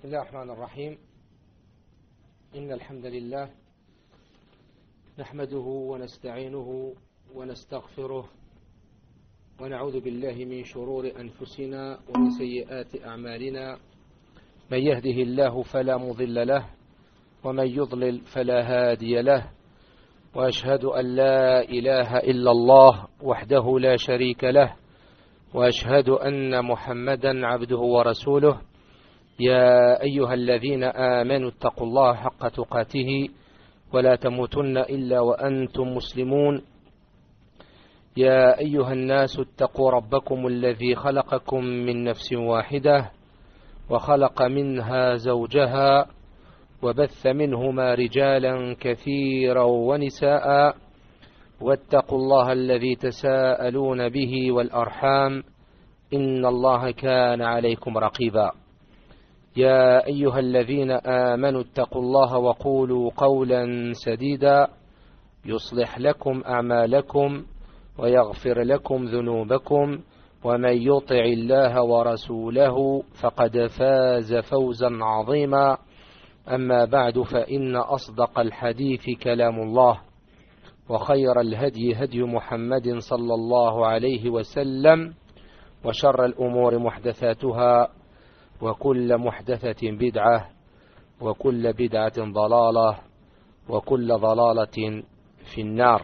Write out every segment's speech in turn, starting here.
بسم الله الرحمن الرحيم. إن الحمد لله نحمده ونستعينه ونستغفره ونعوذ بالله من شرور أنفسنا ومن سيئات أعمالنا. من يهده الله فلا مضل له ومن يضلل فلا هادي له، وأشهد أن لا إله إلا الله وحده لا شريك له، وأشهد أن محمدا عبده ورسوله. يا أيها الذين آمنوا اتقوا الله حق تقاته ولا تموتن إلا وأنتم مسلمون. يا أيها الناس اتقوا ربكم الذي خلقكم من نفس واحدة وخلق منها زوجها وبث منهما رجالا كثيرا ونساء، واتقوا الله الذي تساءلون به والأرحام إن الله كان عليكم رقيبا. يا أيها الذين آمنوا اتقوا الله وقولوا قولا سديدا يصلح لكم أعمالكم ويغفر لكم ذنوبكم، ومن يطع الله ورسوله فقد فاز فوزا عظيما. أما بعد، فإن أصدق الحديث كلام الله، وخير الهدي هدي محمد صلى الله عليه وسلم، وشر الأمور محدثاتها، وكل محدثة بدعة، وكل بدعة ضلالة، وكل ضلالة في النار.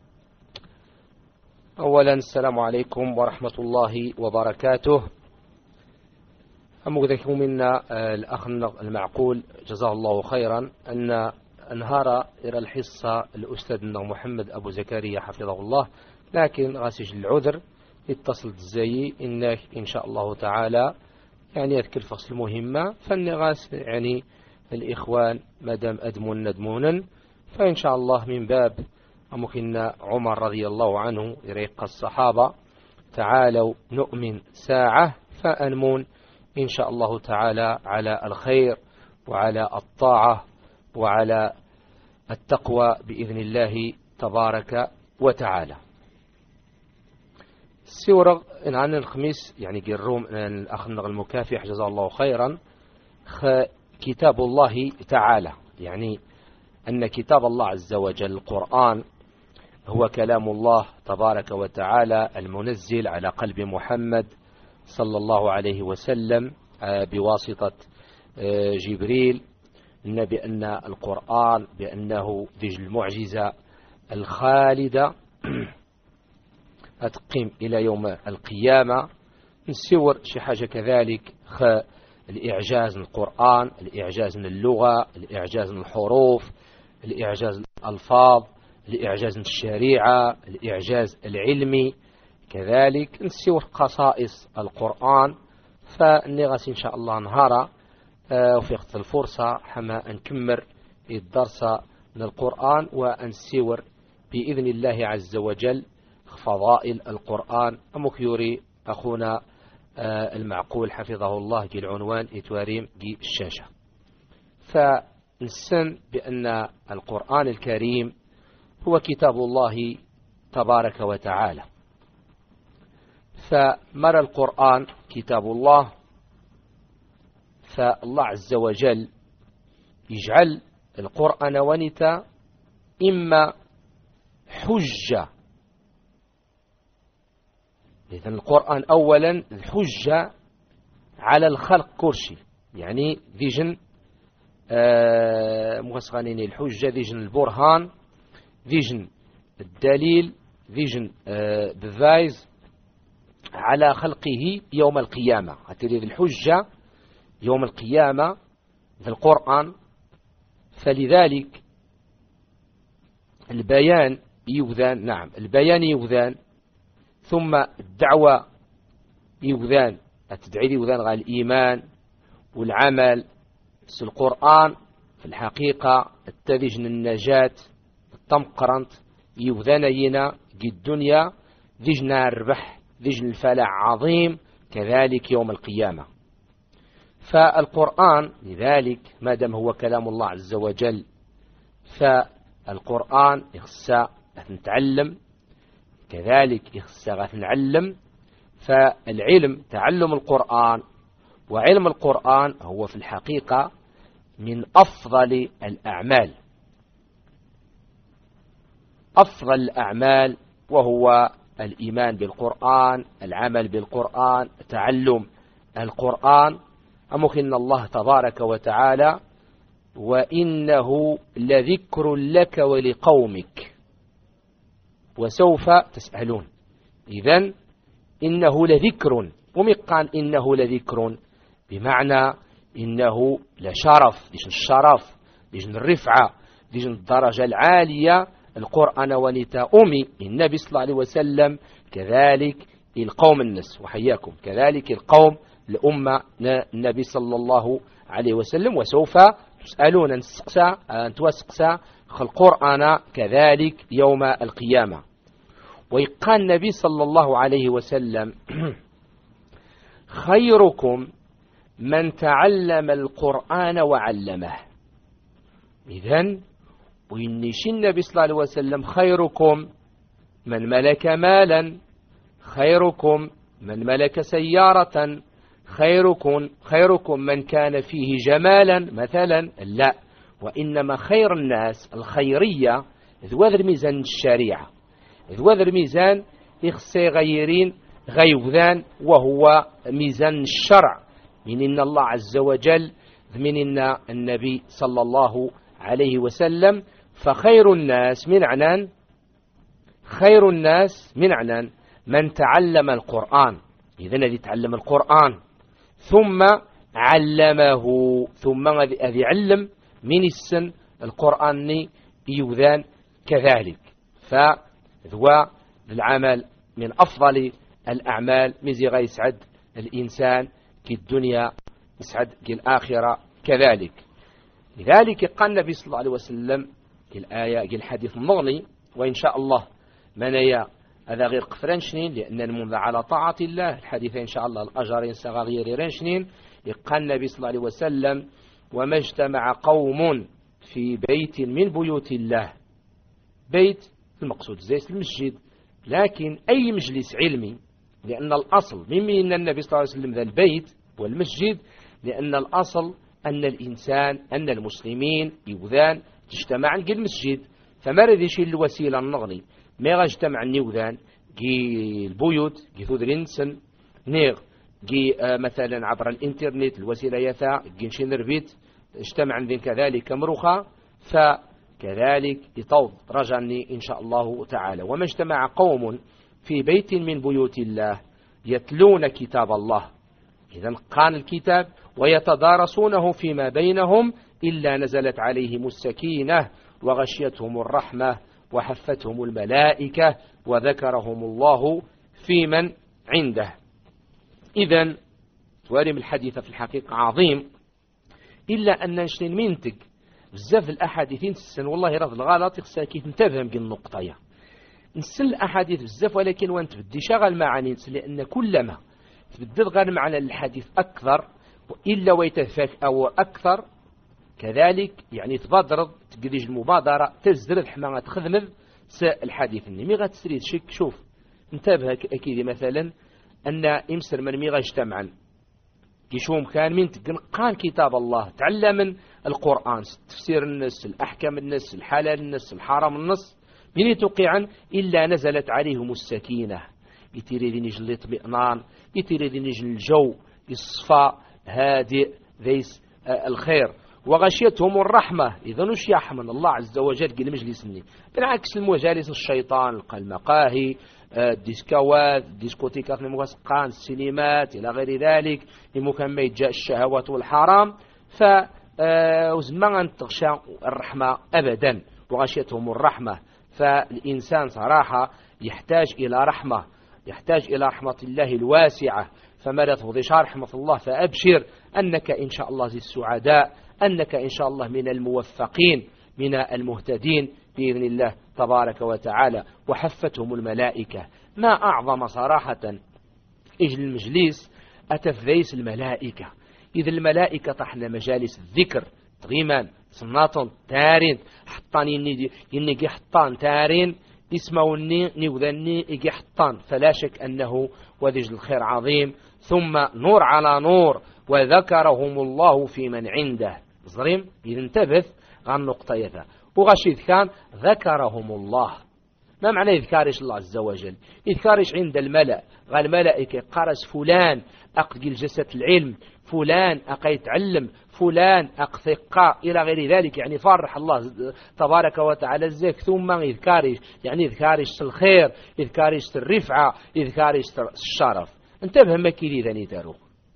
أولا السلام عليكم ورحمة الله وبركاته. أمكذكم منا الأخ المعقول جزاه الله خيرا أن انهار إلى الحصة الأستاذ محمد أبو زكريا حفظه الله، لكن غاسج العذر اتصلت الزي إنك إن شاء الله تعالى يعني يذكر فصل مهمة، فالنغاس يعني الإخوان مدام أدمون ندمونا، فإن شاء الله من باب ممكن عمر رضي الله عنه يريق الصحابة تعالوا نؤمن ساعة فأنمون إن شاء الله تعالى على الخير وعلى الطاعة وعلى التقوى بإذن الله تبارك وتعالى. السورة إن عن الخميس يعني قروم الأخ المكافح جزاه الله خيرا كتاب الله تعالى، يعني أن كتاب الله عز وجل القرآن هو كلام الله تبارك وتعالى المنزل على قلب محمد صلى الله عليه وسلم بواسطة جبريل، بأن القرآن بأنه ذي المعجزة الخالدة أتقيم إلى يوم القيامة. نسور شي حاجة كذلك الإعجاز من القرآن، الإعجاز من اللغة، الإعجاز من الحروف، الإعجاز من الألفاظ، الإعجاز من الشريعة، الإعجاز العلمي، كذلك نسور خصائص القرآن. فالنغاس إن شاء الله نهارا وفي وقت الفرصة حما نكمر الدرس من القرآن ونسور بإذن الله عز وجل فضائل القرآن. أمك يوري أخونا المعقول حفظه الله جي العنوان إتواريم جي الشاشة. فنسن بأن القرآن الكريم هو كتاب الله تبارك وتعالى، فمر القرآن كتاب الله، فالله عز وجل يجعل القرآن ونتا إما حجة، إذن القرآن أولا الحجة على الخلق كرشي، يعني ذيجن مغسغانين الحجة، ذيجن البرهان، ذيجن الدليل، ذيجن بفايز على خلقه يوم القيامة. هتريد الحجة يوم القيامة في القرآن، فلذلك البيان يوذان، نعم البيان يوذان، ثم الدعوة يوذان، التدعي يوذان غير الإيمان والعمل. بس القرآن في الحقيقة التذجن النجاة التمقرنت يوذان ينا جي الدنيا ذجن الربح، ذجن الفلاح عظيم كذلك يوم القيامة. فالقرآن لذلك ما دام هو كلام الله عز وجل، فالقرآن يخصى نتعلم، كذلك يخصى نعلم. فالعلم تعلم القرآن وعلم القرآن هو في الحقيقة من أفضل الأعمال، أفضل الأعمال، وهو الإيمان بالقرآن، العمل بالقرآن، تعلم القرآن. أمكن الله تبارك وتعالى وإنه لذكر لك ولقومك وسوف تسألون. إذن إنه لذكر، ومقان إنه لذكر بمعنى إنه لشرف، ديجن الشرف، ديجن الرفعة، ديجن الدرجة العالية. القرآن ونتا أمي النبي صلى الله عليه وسلم، كذلك القوم الناس وحياكم، كذلك القوم الأمة النبي صلى الله عليه وسلم. وسوف تسألون أن توسقسا القرآن كذلك يوم القيامة. ويقال النبي صلى الله عليه وسلم خيركم من تعلم القرآن وعلمه. إذن وينشي النبي صلى الله عليه وسلم خيركم من ملك مالا، خيركم من ملك سيارة، خيركم من كان فيه جمالا مثلا، لا، وإنما خير الناس الخيرية ذو ميزان الشريعة، ذو ميزان إخسي غيرين غيوذان، وهو ميزان الشرع من إن الله عز وجل، من إن النبي صلى الله عليه وسلم. فخير الناس من عنان، خير الناس من عنان من تعلم القرآن. إذن الذي تعلم القرآن ثم علمه، ثم الذي علم من السن القرآن يوذان كذلك. فذو العمل من أفضل الأعمال، مزي غيسعد الإنسان كي الدنيا يسعد كي الآخرة كذلك. لذلك قال النبي صلى الله عليه وسلم كي الآية كي الحديث المغني، وإن شاء الله منايا هذا غير قفرنشنين لأن المنذ على طاعة الله، الحديث إن شاء الله الأجرين صغير رنشنين. قال النبي صلى الله عليه وسلم وما اجتمع قوم في بيت من بيوت الله، بيت المقصود زي المسجد، لكن أي مجلس علمي، لأن الأصل من النبي صلى الله عليه وسلم ذا البيت والمسجد، لأن الأصل أن الإنسان، أن المسلمين يوذان تجتمع عن المسجد. فما رذيش الوسيلة النغني ما يجتمع النيوذان جي البيوت جي ثودرينسن نيغ جي مثلا عبر الانترنت الوسيلة يثا جي نشينربيت اجتمع عندنا كذلك مروخة، فكذلك يطوض رجعني إن شاء الله تعالى. وما اجتمع قوم في بيت من بيوت الله يتلون كتاب الله، إذن قان الكتاب ويتدارسونه فيما بينهم إلا نزلت عليهم السكينة وغشيتهم الرحمة وحفتهم الملائكة وذكرهم الله في من عنده. إذن توارم الحديث في الحقيقة عظيم، إلا أن نشتين منتج بزاف الأحاديثين تسن والله رفض الغلط يخساكي تنتبهم بالنقطة نسل الأحاديث بزاف، ولكن وانت بدي شغل معاني لأن كلما تبدل غير معنى الحديث أكثر إلا ويتفاك أو أكثر كذلك، يعني تبادر تقديج المبادرة تزدر الحمامة تخدم الحديث النمي غتسريد شك. شوف انتبه أكيد مثلا أن إمسر من ميغا اجتمعا كيشوم كان من قان كتاب الله، تعلم من القرآن، تفسير النص، الأحكام النص، الحلال النص، الحرام النص، من يتوقعا إلا نزلت عليهم السكينة، يتيريدين يجل الاطمئنان، يتيريدين يجل الجو الصفاء هادئ ذيس الخير، وغشيتهم الرحمة. إذا نش يحمن الله عز وجل قل مجلسني، بالعكس المجالس الشيطان المقاهي الديسكوات الديسكوتيكات الموسقان السينمات إلى غير ذلك لمكمل جاء الشهوات والحرام، فزمان تغشى الرحمة أبدا وغشيتهم الرحمة. فالإنسان صراحة يحتاج إلى رحمة، يحتاج إلى رحمة الله الواسعة. فما تفضيش رحمة الله فأبشر أنك إن شاء الله زي السعداء، أنك إن شاء الله من الموفقين من المهتدين بإذن الله تبارك وتعالى. وحفتهم الملائكة، ما أعظم صراحة إجل المجلس أتفذيس الملائكة. إذا الملائكة طحنا مجالس الذكر تغيمان صناط تارين حطان ينجي حطان تارين اسموني نيوذني يجي حطان، فلا شك أنه وذج الخير عظيم. ثم نور على نور وذكرهم الله في من عنده زريم إذا انتبه عن نقطة يذا وغشيد كان ذكرهم الله. ما معنى يذكارش الله عز وجل؟ يذكارش عند الملأ غا الملائكة قرس فلان أقل جلسة العلم، فلان يتعلم، فلان ثقة إلى غير ذلك، يعني فرح الله تبارك وتعالى الزيك. ثم يذكارش يعني يذكارش الخير، يذكارش الرفعة، يذكارش الشرف. انتبه ما كيري ذاني دارو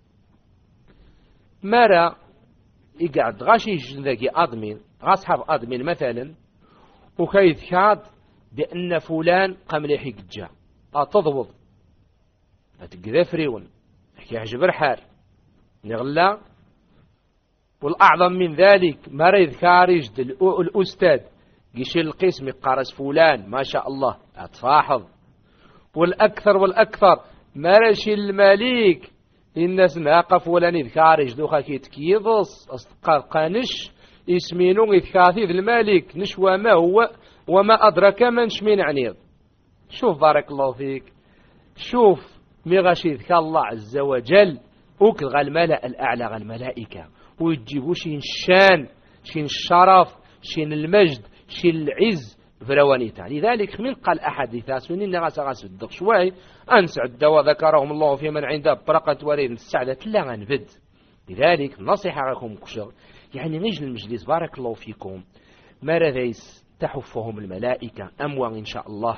مرة يقعد غاشي ذاكي أدمين غاصحاب أدمين مثلا وكيذكاد بأن فلان قام ليحي قجا تضبط تقذا فريون يعجب الحال نغلا. والأعظم من ذلك مرة يذكارج الأستاذ يشيل القسم يقارس فلان ما شاء الله أتفاحظ. والأكثر مرة يشيل المليك الناس ناقف فلان يذكارج دوخا كيتكيضص قانش يسمينو يذكاثي الملك نشوى ما هو وما أدرك من شمين عنيض. شوف بارك الله فيك، شوف ميغاش يذكى الله عز وجل وكذا الملأ الأعلى غا الملائكة ويجيبوا شين الشان شين الشرف شين المجد شين العز فروانيتا. لذلك من قال أحاديث سنين غاس الدق شوي أنسعد وذكرهم الله في من عنده برقة وريد السعدة لا غنبد. لذلك نصيحة لكم كشغ يعني نجل المجلس بارك الله فيكم ما ذيس تحفهم الملائكة أموال إن شاء الله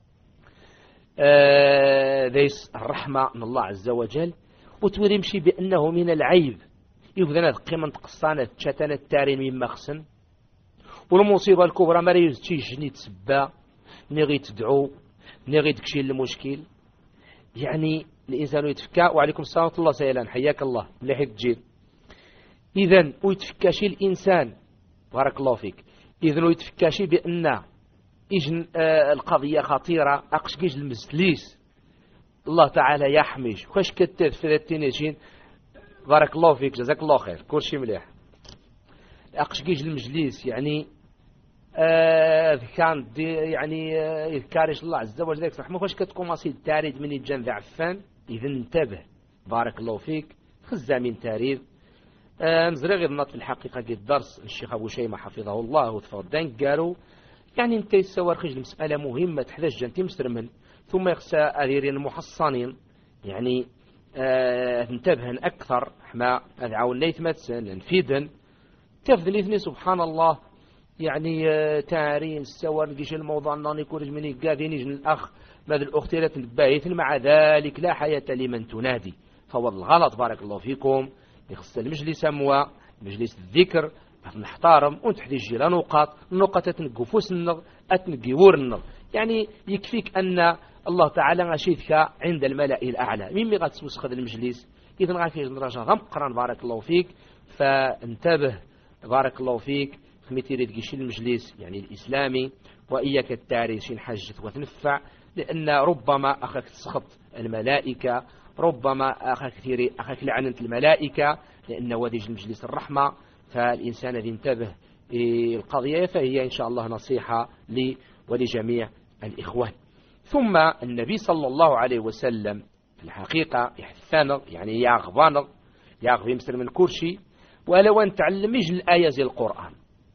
ذيس الرحمة من الله عز وجل وتورمشي بأنه من العيب يبدأ قيمة قصانة تشتانة التارين من مخسن. والمصيبة الكبرى ما يزتيش نتسبى نغي تدعو نغي تكشي المشكل. يعني الإنسان يتفكى وعليكم السلام ورحمة الله سيلان حياك الله مليح تجيل. إذن ويتفكاشي الإنسان بارك الله فيك إذن ويتفكاشي بأن إجن القضية خطيرة أقشكيج المسليس الله تعالى يحميش وكاش كتات في التنشين بارك الله فيك جزاك الله خير كل شيء مليح. أقشكيج المجلس يعني كان يعني يذكارش الله عز وجل ذلك رحمه واش كتكون مصيد تاريد من الجنب عفان. إذا انتبه بارك الله فيك خزا من تاريد نزري غير نط في الحقيقة قد درس الشيخ أبو شيمة حفظه الله وتفضل قالوا يعني انت يسوى رخيج المسألة مهمة تحدث جنتي مسترمن ثم يخسى أذيرين المحصنين يعني انتبهن أكثر حما أدعو النيث متسن نفيدن تفذن إثني سبحان الله يعني تارين سوى نقيش الموضوع أنني كورج مني قاذين يجن الأخ ماذا الأختي لا تنبايث مع ذلك لا حياة لمن تنادي. فهو الغلط بارك الله فيكم يخص المجلس أموى مجلس الذكر نحتارم ونتحدي الجيران نقاط تنقفوس النغ أتنقي ور النغ. يعني يكفيك أن الله تعالى غشيتك عند الملأ الأعلى مين غتسوس خذ المجلس. إذن غاكي نراجع غمقران بارك الله فيك فانتبه بارك الله فيك خميتيري تقيشي المجلس يعني الإسلامي وإياك التاريخ شين حجت وتنفع لأن ربما أخاك تسخط الملائكة ربما أخاك لعنة الملائكة لأن وديج المجلس الرحمة. فالإنسان الذي انتبه القضية فهي إن شاء الله نصيحة لي ولجميع الإخوان. ثم النبي صلى الله عليه وسلم في الحقيقة يحثنا يعني يغفي مثل من كرشي ولو أن تعلميش الآية زي القرآن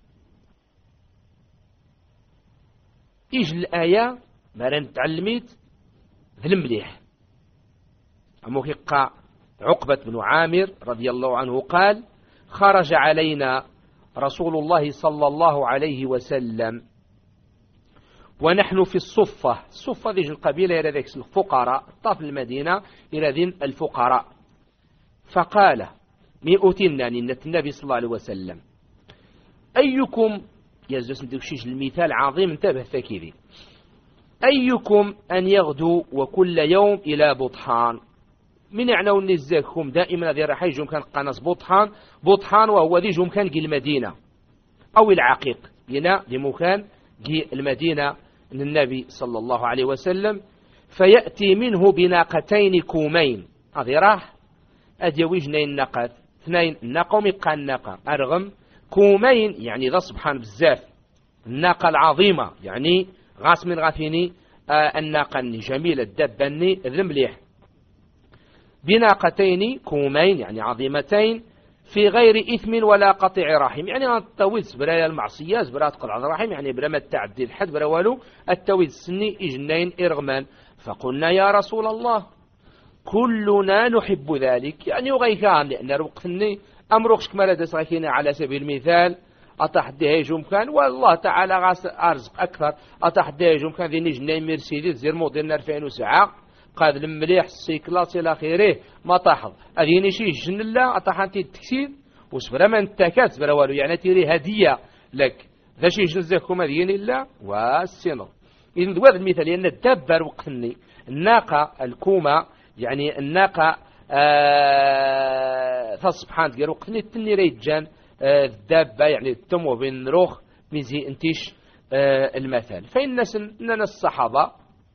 إيج الآية ما تعلميت ذل مليح. أموكيقى عقبة بن عامر رضي الله عنه قال خرج علينا رسول الله صلى الله عليه وسلم ونحن في الصفة ذي القبيلة إلى ذلك الفقراء طاف المدينة إلى ذين الفقراء فقال مئتنا النبي صلى الله عليه وسلم أيكم يزوس ندوشيش المثال عظيم انتبه فكذي أيكم أن يغدو وكل يوم إلى بطحان من يعنوا نزاكم دائما ذي راح يجوا كان قناص بطحان وهو ذي جم كان المدينة أو العقيق هنا لمكان المدينة من النبي صلى الله عليه وسلم فيأتي منه بناقتين كومين هذه راح أديوي جنين ناقات اثنين الناقة وميقى الناقة أرغم كومين يعني ذا سبحان بزاف الناقة العظيمة يعني غاس من غاثيني الناقة جميلة الدبني ذمليح بناقتين كومين يعني عظيمتين في غير إثم ولا قطع رحم، يعني التويد برايا المعصية برا تقطع الرحم، يعني برا ما تعدي الحد برا والو التويد سني إجنين إرغمان. فقلنا يا رسول الله كلنا نحب ذلك، يعني وغيكان لأن روقتني أمرخش كما لدى سغيكينا على سبيل المثال أتحديه جمكان والله تعالى غاس أرزق أكثر أتحديه جمكان ذي نجنين مرسيدس زير موديل 2009 قاد المليح السيكلاس إلى آخره ما طاحظ أذيني شي جن الله أطاحنتي التكسير وسبرا ما انتكات برا والو، يعني تيري هدية لك ذا شي جن زيكم أذيني الله والسنر. إذن هذا المثال لأن الدبر وقتني الناقة الكومة يعني الناقة سبحان ديال وقتني التني ريتجان الدابة يعني التمو بين روخ ميزي انتيش المثال. فإننا الصحابة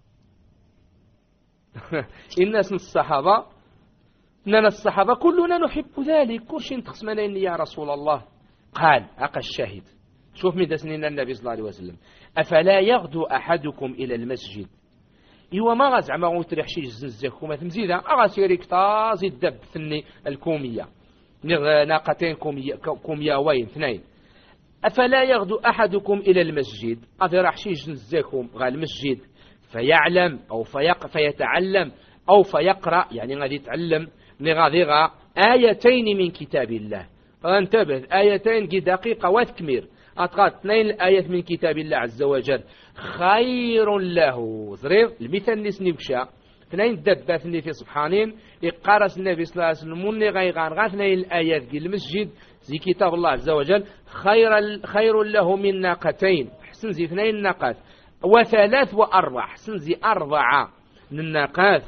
إننا الصحابة كلنا نحب ذلك، كل شيء تقسمنا إني يا رسول الله. قال أقى الشاهد شوف مدى سنين النبي صلى الله عليه وسلم أفلا يغدو أحدكم إلى المسجد إيوا ما غاز عما غوتريح شي جزنزاكم تمزيدا أغاسيري كتازي الدب ثني الكومية ناقتين كومية وين اثنين. أفلا يغدو أحدكم إلى المسجد أذي راح شي جزنزاكم غا المسجد فيعلم أو فيتعلم أو فيقرأ يعني غادي يتعلم غادي آيتين من كتاب الله. انتبه آيتين دقيقة وتكمير أتغاد 2 الآيات من كتاب الله عز وجل خير له زرير المثال نسني بشا 2 الدبات اللي في سبحانين يقارس النبي صلى الله عليه وسلم مني غيغان 2 الآيات في المسجد زي كتاب الله عز وجل خير له من ناقتين حسن زي 2 ناقات و3 و4 حسن زي 4 من الناقات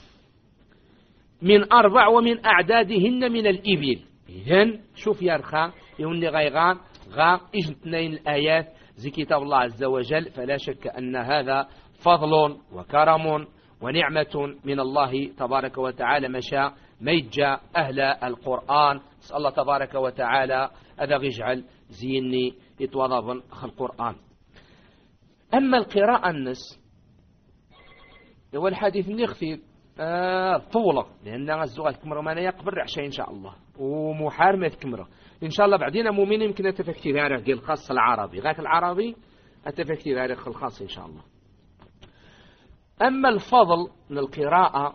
من 4 ومن أعدادهن من الإبل. إذن شوف يا رخا يوني غيغان إجن 2 الآيات زي كتاب الله عز وجل. فلا شك أن هذا فضل وكرم ونعمة من الله تبارك وتعالى مشاء ميجا أهل القرآن. نسأل الله تبارك وتعالى أذا يجعل زيني يتوضب القرآن. أما القراءة النس هو الحديث نخفي طولة لأن الزغال كمرة ما يقبر عشان إن شاء الله ومحارمة كمرة إن شاء الله بعدين مؤمن يمكن أتفكتي ذلك الخاص العربي غاك العربي أتفكتي ذلك الخاص إن شاء الله. أما الفضل من القراءة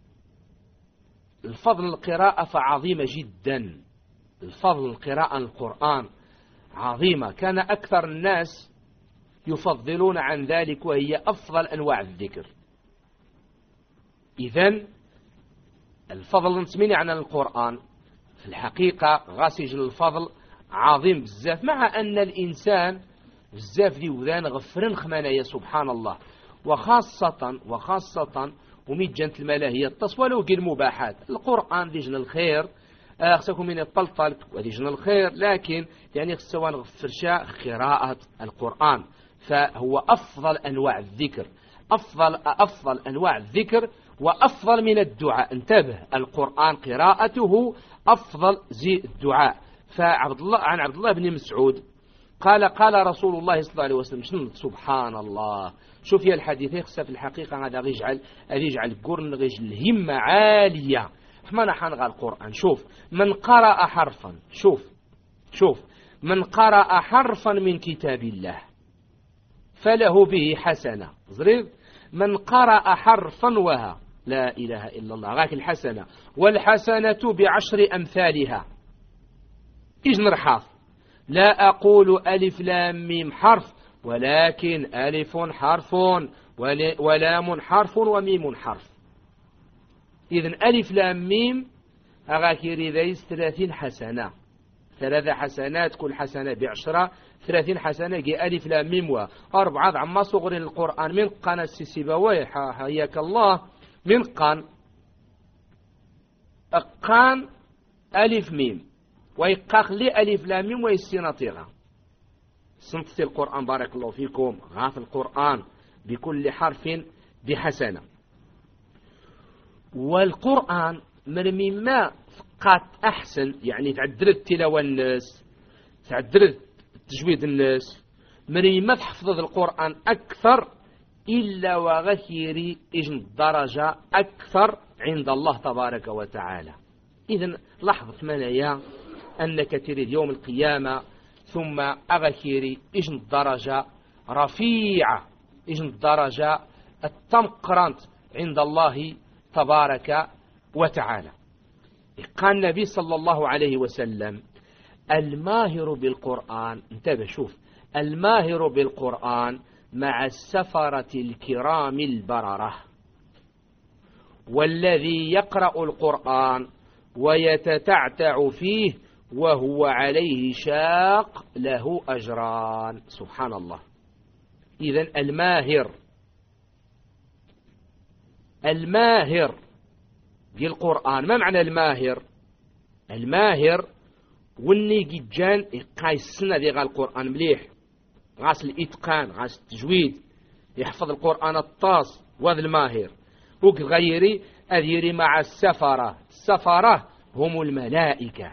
فعظيمة جدا. الفضل القراءة القرآن عظيمة كان أكثر الناس يفضلون عن ذلك وهي أفضل أنواع الذكر. إذن الفضل نسميني عن القرآن في الحقيقة غاسج الفضل عظيم بزاف مع أن الإنسان بزاف دي وذان غفرن خمانية سبحان الله وخاصة وميجانت الملاهية التصوال وقي المباحات. القرآن ديجن الخير خصكم من الطلطل وديجن الخير لكن يعني خصوان غفرشا قراءة القرآن فهو أفضل أنواع الذكر أفضل أنواع الذكر وأفضل من الدعاء. انتبه القرآن قراءته أفضل زي الدعاء. عن عبد الله بن مسعود قال رسول الله صلى الله عليه وسلم سبحان الله. شوف يا الحديث يخصى في الحقيقة هذا يجعل قرن الهمة عالية. ما نحن القرآن شوف من قرأ حرفا شوف من قرأ حرفا من كتاب الله فله به حسنة زريب. من قرأ حرفا وها لا إله إلا الله غاك الحسنة والحسنة ب10 أمثالها. إيش نرحاف لا أقول ألف لام ميم حرف ولكن ألف حرف ولام حرف وميم حرف. إذن ألف لام ميم أغاكيري ذيس 30 حسنة 3 حسنات كل حسنة ب10 30 حسنة جي ألف لام ميم و4 عما صغر القرآن من قنا السيسيبوي حياك الله من قان ألف ميم ويقاق لي ألف لام ميم ويسينطيغا صنطتي القرآن بارك الله فيكم غاف القرآن بكل حرف بحسنة. والقرآن من مما فقط أحسن يعني تعدلت تلاوة الناس تعدلت تجويد الناس من مما تحفظ القرآن أكثر إلا وغثيري إجن الدرجة أكثر عند الله تبارك وتعالى. إذن لحظة منايا أنك تريد يوم القيامة ثم أغكيري إجن الدرجة رفيعة، إجن الدرجة التمقرنت عند الله تبارك وتعالى. قال النبي صلى الله عليه وسلم: الماهر بالقرآن، انتبه شوف، الماهر بالقرآن مع السفرة الكرام البررة، والذي يقرأ القرآن ويتتعتع فيه وهو عليه شاق له أجران. سبحان الله. إذن الماهر بالقرآن، ما معنى الماهر؟ الماهر وني جيجان يقايسنا دي القرآن مليح، غاس الإتقان، غاس التجويد، يحفظ القرآن الطاس، وهذا الماهر. وغيري أذيري مع السفرة، السفرة هم الملائكة،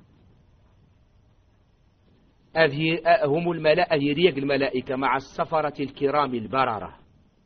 هم الملائكة مع السفرة الكرام البررة.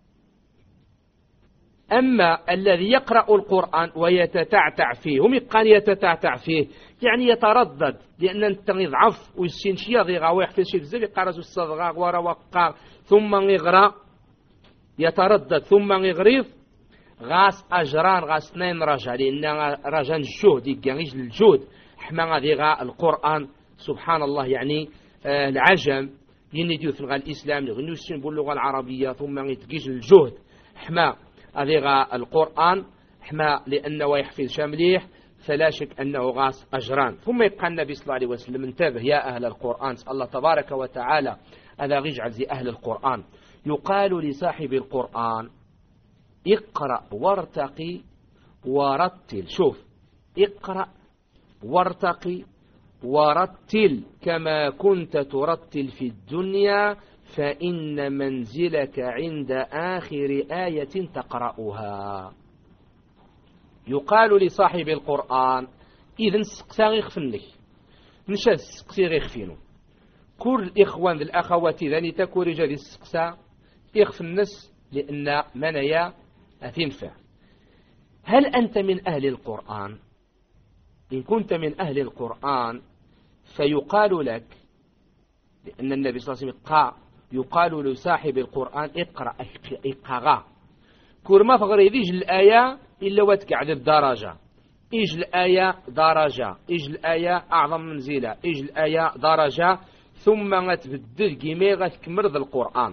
أما الذي يقرأ القرآن ويتتعتع فيه، هم يبقى يتتعتع فيه يعني يتردد، لأن أنت يضعف ويسين شي يضيغا ويحفظ شي بزاف يقرأ الصدغاء ورا وقع ثم يغرى يتردد ثم يغريض، غاس أجران غاس 2 رجا، لأن رجا الجهد يجيش الجهد حما غاديغا القرآن. سبحان الله. يعني العجم ينيديو في الإسلام يغنيو باللغة العربية ثم يتجيش الجهد حما أذيغا القرآن حما لأنه يحفظ شامليح، فلا شك أنه غاس أجران. ثم يبقى النبي صلى الله عليه وسلم: انتبه يا أهل القرآن، سأل الله تبارك وتعالى هذا يجعل زي أهل القرآن. يقال لصاحب القرآن: اقرأ وارتقي ورتل. شوف، اقرأ وارتقي ورتل كما كنت ترتل في الدنيا، فإن منزلك عند آخر آية تقرأها. يقال لصاحب القرآن: إذن سقسا غيخفنك نشا سقسي غيخفينو. كل الإخوان الأخوات ذاني تكوري جادي السقسا يخف النس، لأن منايا أتنفع. هل أنت من أهل القرآن؟ إن كنت من أهل القرآن فيقال لك، لأن النبي صلى الله عليه وسلم يقال لصاحب القرآن: اقرأ كور ما فغريديش الآية إلا وتقعد الدرجة، إيج الآية درجة، إيج الآية أعظم منزلة، إيج الآية درجة، ثم غتبدل كيما غتكمل القرآن.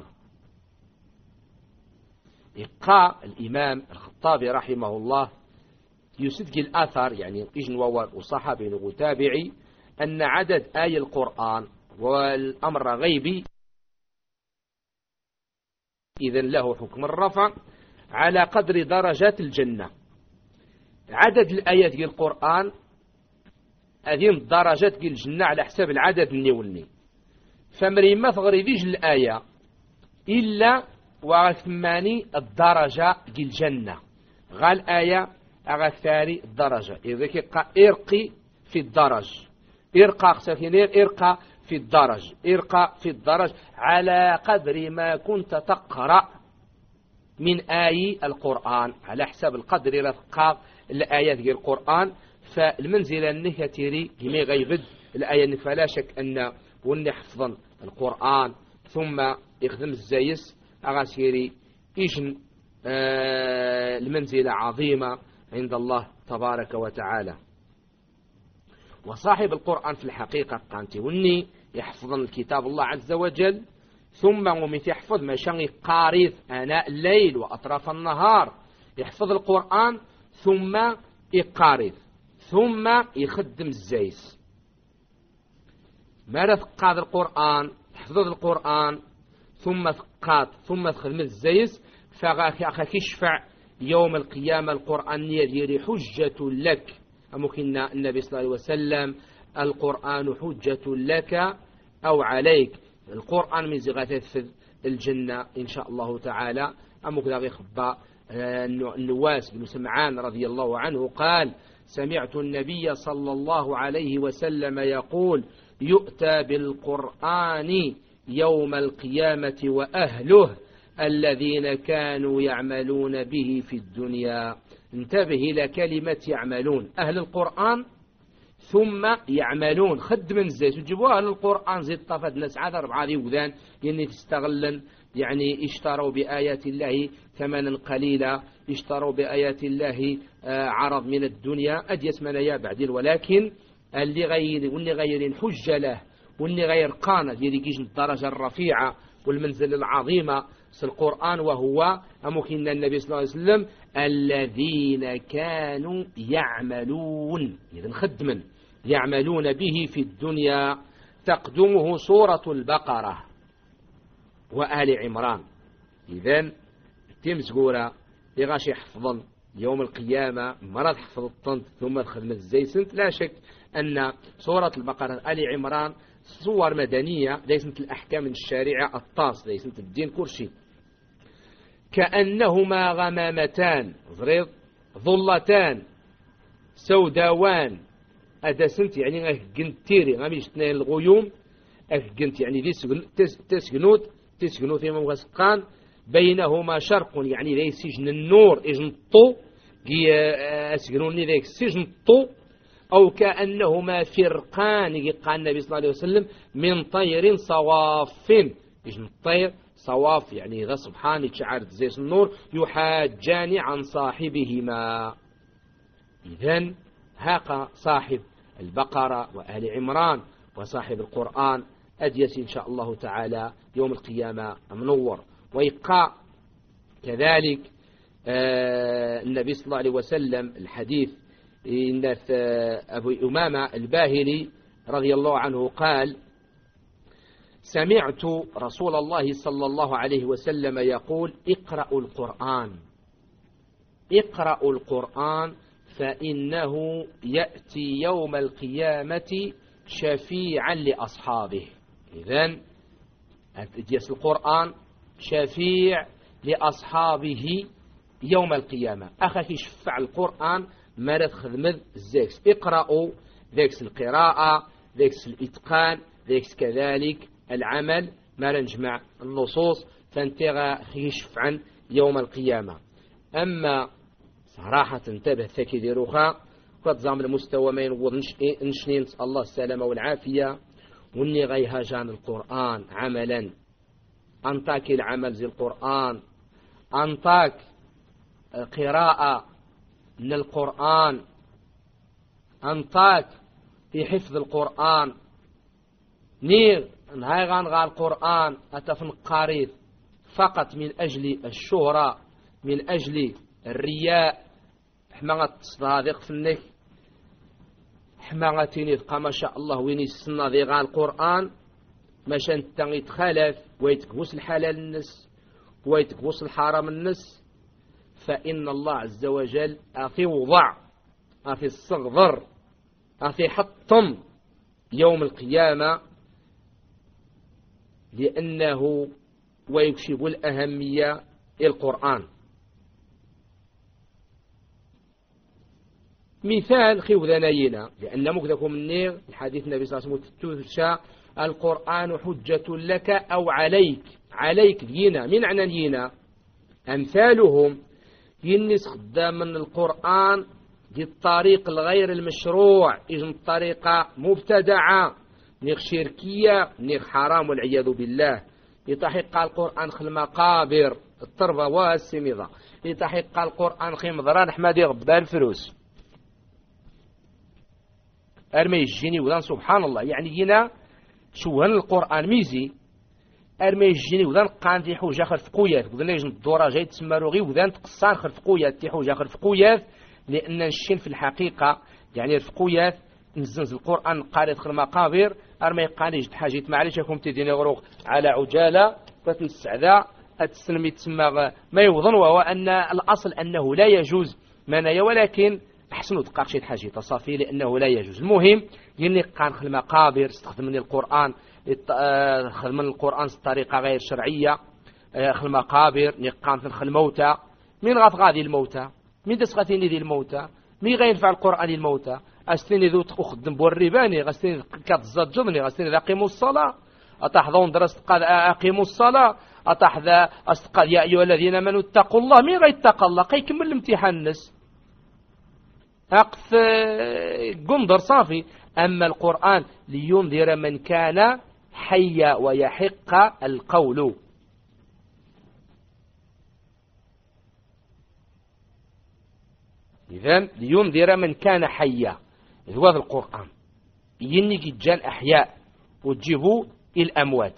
يقع الإمام الخطابي رحمه الله يسدق الأثر، يعني إجن وصحابي وتابعي، أن عدد آي القرآن والأمر غيبي إذن له حكم الرفع على قدر درجات الجنة. عدد الآيات في القرآن أذين درجات في الجنة على حساب العدد النيولني. فمري ما تغريديش الآية إلا وثماني الدرجة في الجنة، غال آية أغثاري الدرجة. إذا إرقي في الدرج، إرقى سفينير، إرقى في الدرج، إرقى في الدرج على قدر ما كنت تقرأ من آي القرآن، على حساب القدر رفقا الآيات في القرآن. فالمنزلة النهتيري كما غيبد الآية، فلا شك أن ونحفظ القرآن ثم يخدم الزايس أغاسيري إجن المنزلة عظيمة عند الله تبارك وتعالى. وصاحب القرآن في الحقيقة قانتي وني يحفظ الكتاب الله عز وجل، ثم ومث يحفظ مشان قارث آناء الليل وأطراف النهار، يحفظ القرآن ثم يقارث ثم يخدم الزيس. ماذا ثقاد القرآن؟ يحفظ القرآن ثم ثقاد ثم تخدم الزيس، فغاك يشفع يوم القيامة القرآن يدير حجة لك. ممكن النبي صلى الله عليه وسلم: القرآن حجة لك أو عليك. القرآن من زغاثة الجنة إن شاء الله تعالى. أمك لا يخبى النواس بن سمعان رضي الله عنه قال: سمعت النبي صلى الله عليه وسلم يقول: يؤتى بالقرآن يوم القيامة وأهله الذين كانوا يعملون به في الدنيا انتبه إلى كلمة يعملون. أهل القرآن ثم يعملون خدم الزيت وجيبوا أهل القرآن زيت طفت ناس عاد 4 ذي وذان يعني تستغلن يعني اشتروا بآيات الله ثمنا قليلا، اشتروا بآيات الله عرض من الدنيا أديس منايا بعدين، ولكن اللي غير واللي غير حج له واللي غير قانة يريكيش الدرجة الرفيعة والمنزل العظيمة في القرآن، وهو أمكن النبي صلى الله عليه وسلم الذين كانوا يعملون، إذن خدما يعملون به في الدنيا. تقدمه سورة البقرة وآل عمران. إذن تمزقورة يغاش يحفظن يوم القيامة مرض حفظ الطنط ثم خدمة الزيسنت. لا شك أن سورة البقرة آل عمران صور مدنية ليست الأحكام الشارعة الطاس، ليست الدين كرشي. كأنهما غمامتان زريض ظلتان سوداوان أدسنت يعني أكجنتيري غاميش تنين الغيوم أكجنت يعني دي تسجنوت يما وغسقان بينهما شرق يعني ذي سجن النور إجنطو أسجنوني ذيك سجن الطو، أو كأنهما فرقان قال النبي صلى الله عليه وسلم من طير صواف. إجن الطير صواف يعني ذا سبحان يتشعر زي النور يحاجان عن صاحبهما. إذن هاق صاحب البقرة وآل عمران وصاحب القرآن أديس إن شاء الله تعالى يوم القيامة منور. ويقع كذلك النبي صلى الله عليه وسلم الحديث إن أبو أمامة الباهلي رضي الله عنه قال: سمعت رسول الله صلى الله عليه وسلم يقول: اقرأوا القرآن، اقرأوا القرآن فإنه يأتي يوم القيامة شفيعا لأصحابه. إذن جلس القرآن شفيع لأصحابه يوم القيامة. أخي يشفع القرآن مرض خدمت الزيكس. اقرأوا ذيكس القراءة، ذيكس الإتقان، ذيكس كذلك العمل، ما نجمع النصوص فانتغى يشفعا يوم القيامة. أما صراحة انتبه ثكي دي روخا قد زام المستوى ما ينوض نشنين الله السلامة والعافية، وني غيهاجان القرآن عملا. أنطاك العمل زي القرآن، أنطاك قراءة من القرآن، أنطاك في حفظ القرآن. نير نهاي غانغا القرآن أتفن قاريث فقط من أجل الشهرة، من أجل الرياء، حماغة تصدادق فنك، حماغة تنيث ما شاء الله وين يسنى ذي غان القرآن ماشان تنغي تخالف ويتكبوس الحلال النس ويتكبوس الحرام النس. فإن الله عز وجل أخي وضع أخي الصغر أخي حطم يوم القيامة، لأنه ويكشف الأهمية القرآن. مثال خوذنينا لأن مكذكم النير الحديث النبي صلى الله عليه وسلم تتوشى القرآن حجة لك أو عليك. عليك دينا من عنا دينا أمثالهم ينس خدام من القرآن دي الطريق الغير المشروع، إذن الطريقة مبتدعة نيخ شركية نيخ حرام والعياذ بالله. يتحق القرآن خل مقابر التربة والسميضة، يتحق القرآن خي مضران حمادي غبال فلوس أرمي الجيني وذان سبحان الله. يعني هنا شوهن القرآن ميزي أرمي الجيني وذان قاندي حوجة خرفقويات وذان يجن الدورة جاي تسمروغي وذان تقصان خرفقويات تي حوجة خرفقويات، لأن الشين في الحقيقة يعني رفقويات نزنز القرآن قارئ خل مقابر أرمي قاندي جد حاجيت معليش يكون تديني غروق على عجالة فتنسعدا أتسلمي تسمى ما يوضن، وهو أن الأصل أنه لا يجوز منايا، ولكن أحسن دقاق شي حاجة تصافي لأنه لا يجوز. المهم يني قان خل مقابر استخدم القرآن خدم القرآن بطريقة غير شرعية، خل مقابر نقان خل موتى. من غادي الموتى؟ من تسغتيني ذي الموتى؟ مين غينفع القرآن الموتى؟ أستني ذو تخدم بوريباني، غستني كتزجرني، غستني أقيموا الصلاة، أتحظون درست قال أقيموا الصلاة، أتحظى أستقال يا أيها الذين آمنوا اتقوا الله. مين غيتقى الله؟ كيكمل الامتحان الناس أقف قندر صافي. أما القرآن لينذر من كان حيا ويحق القول. إذن لينذر من كان حيا، هو هذا القرآن ينك جان أحياء وتجيبوا الأموات.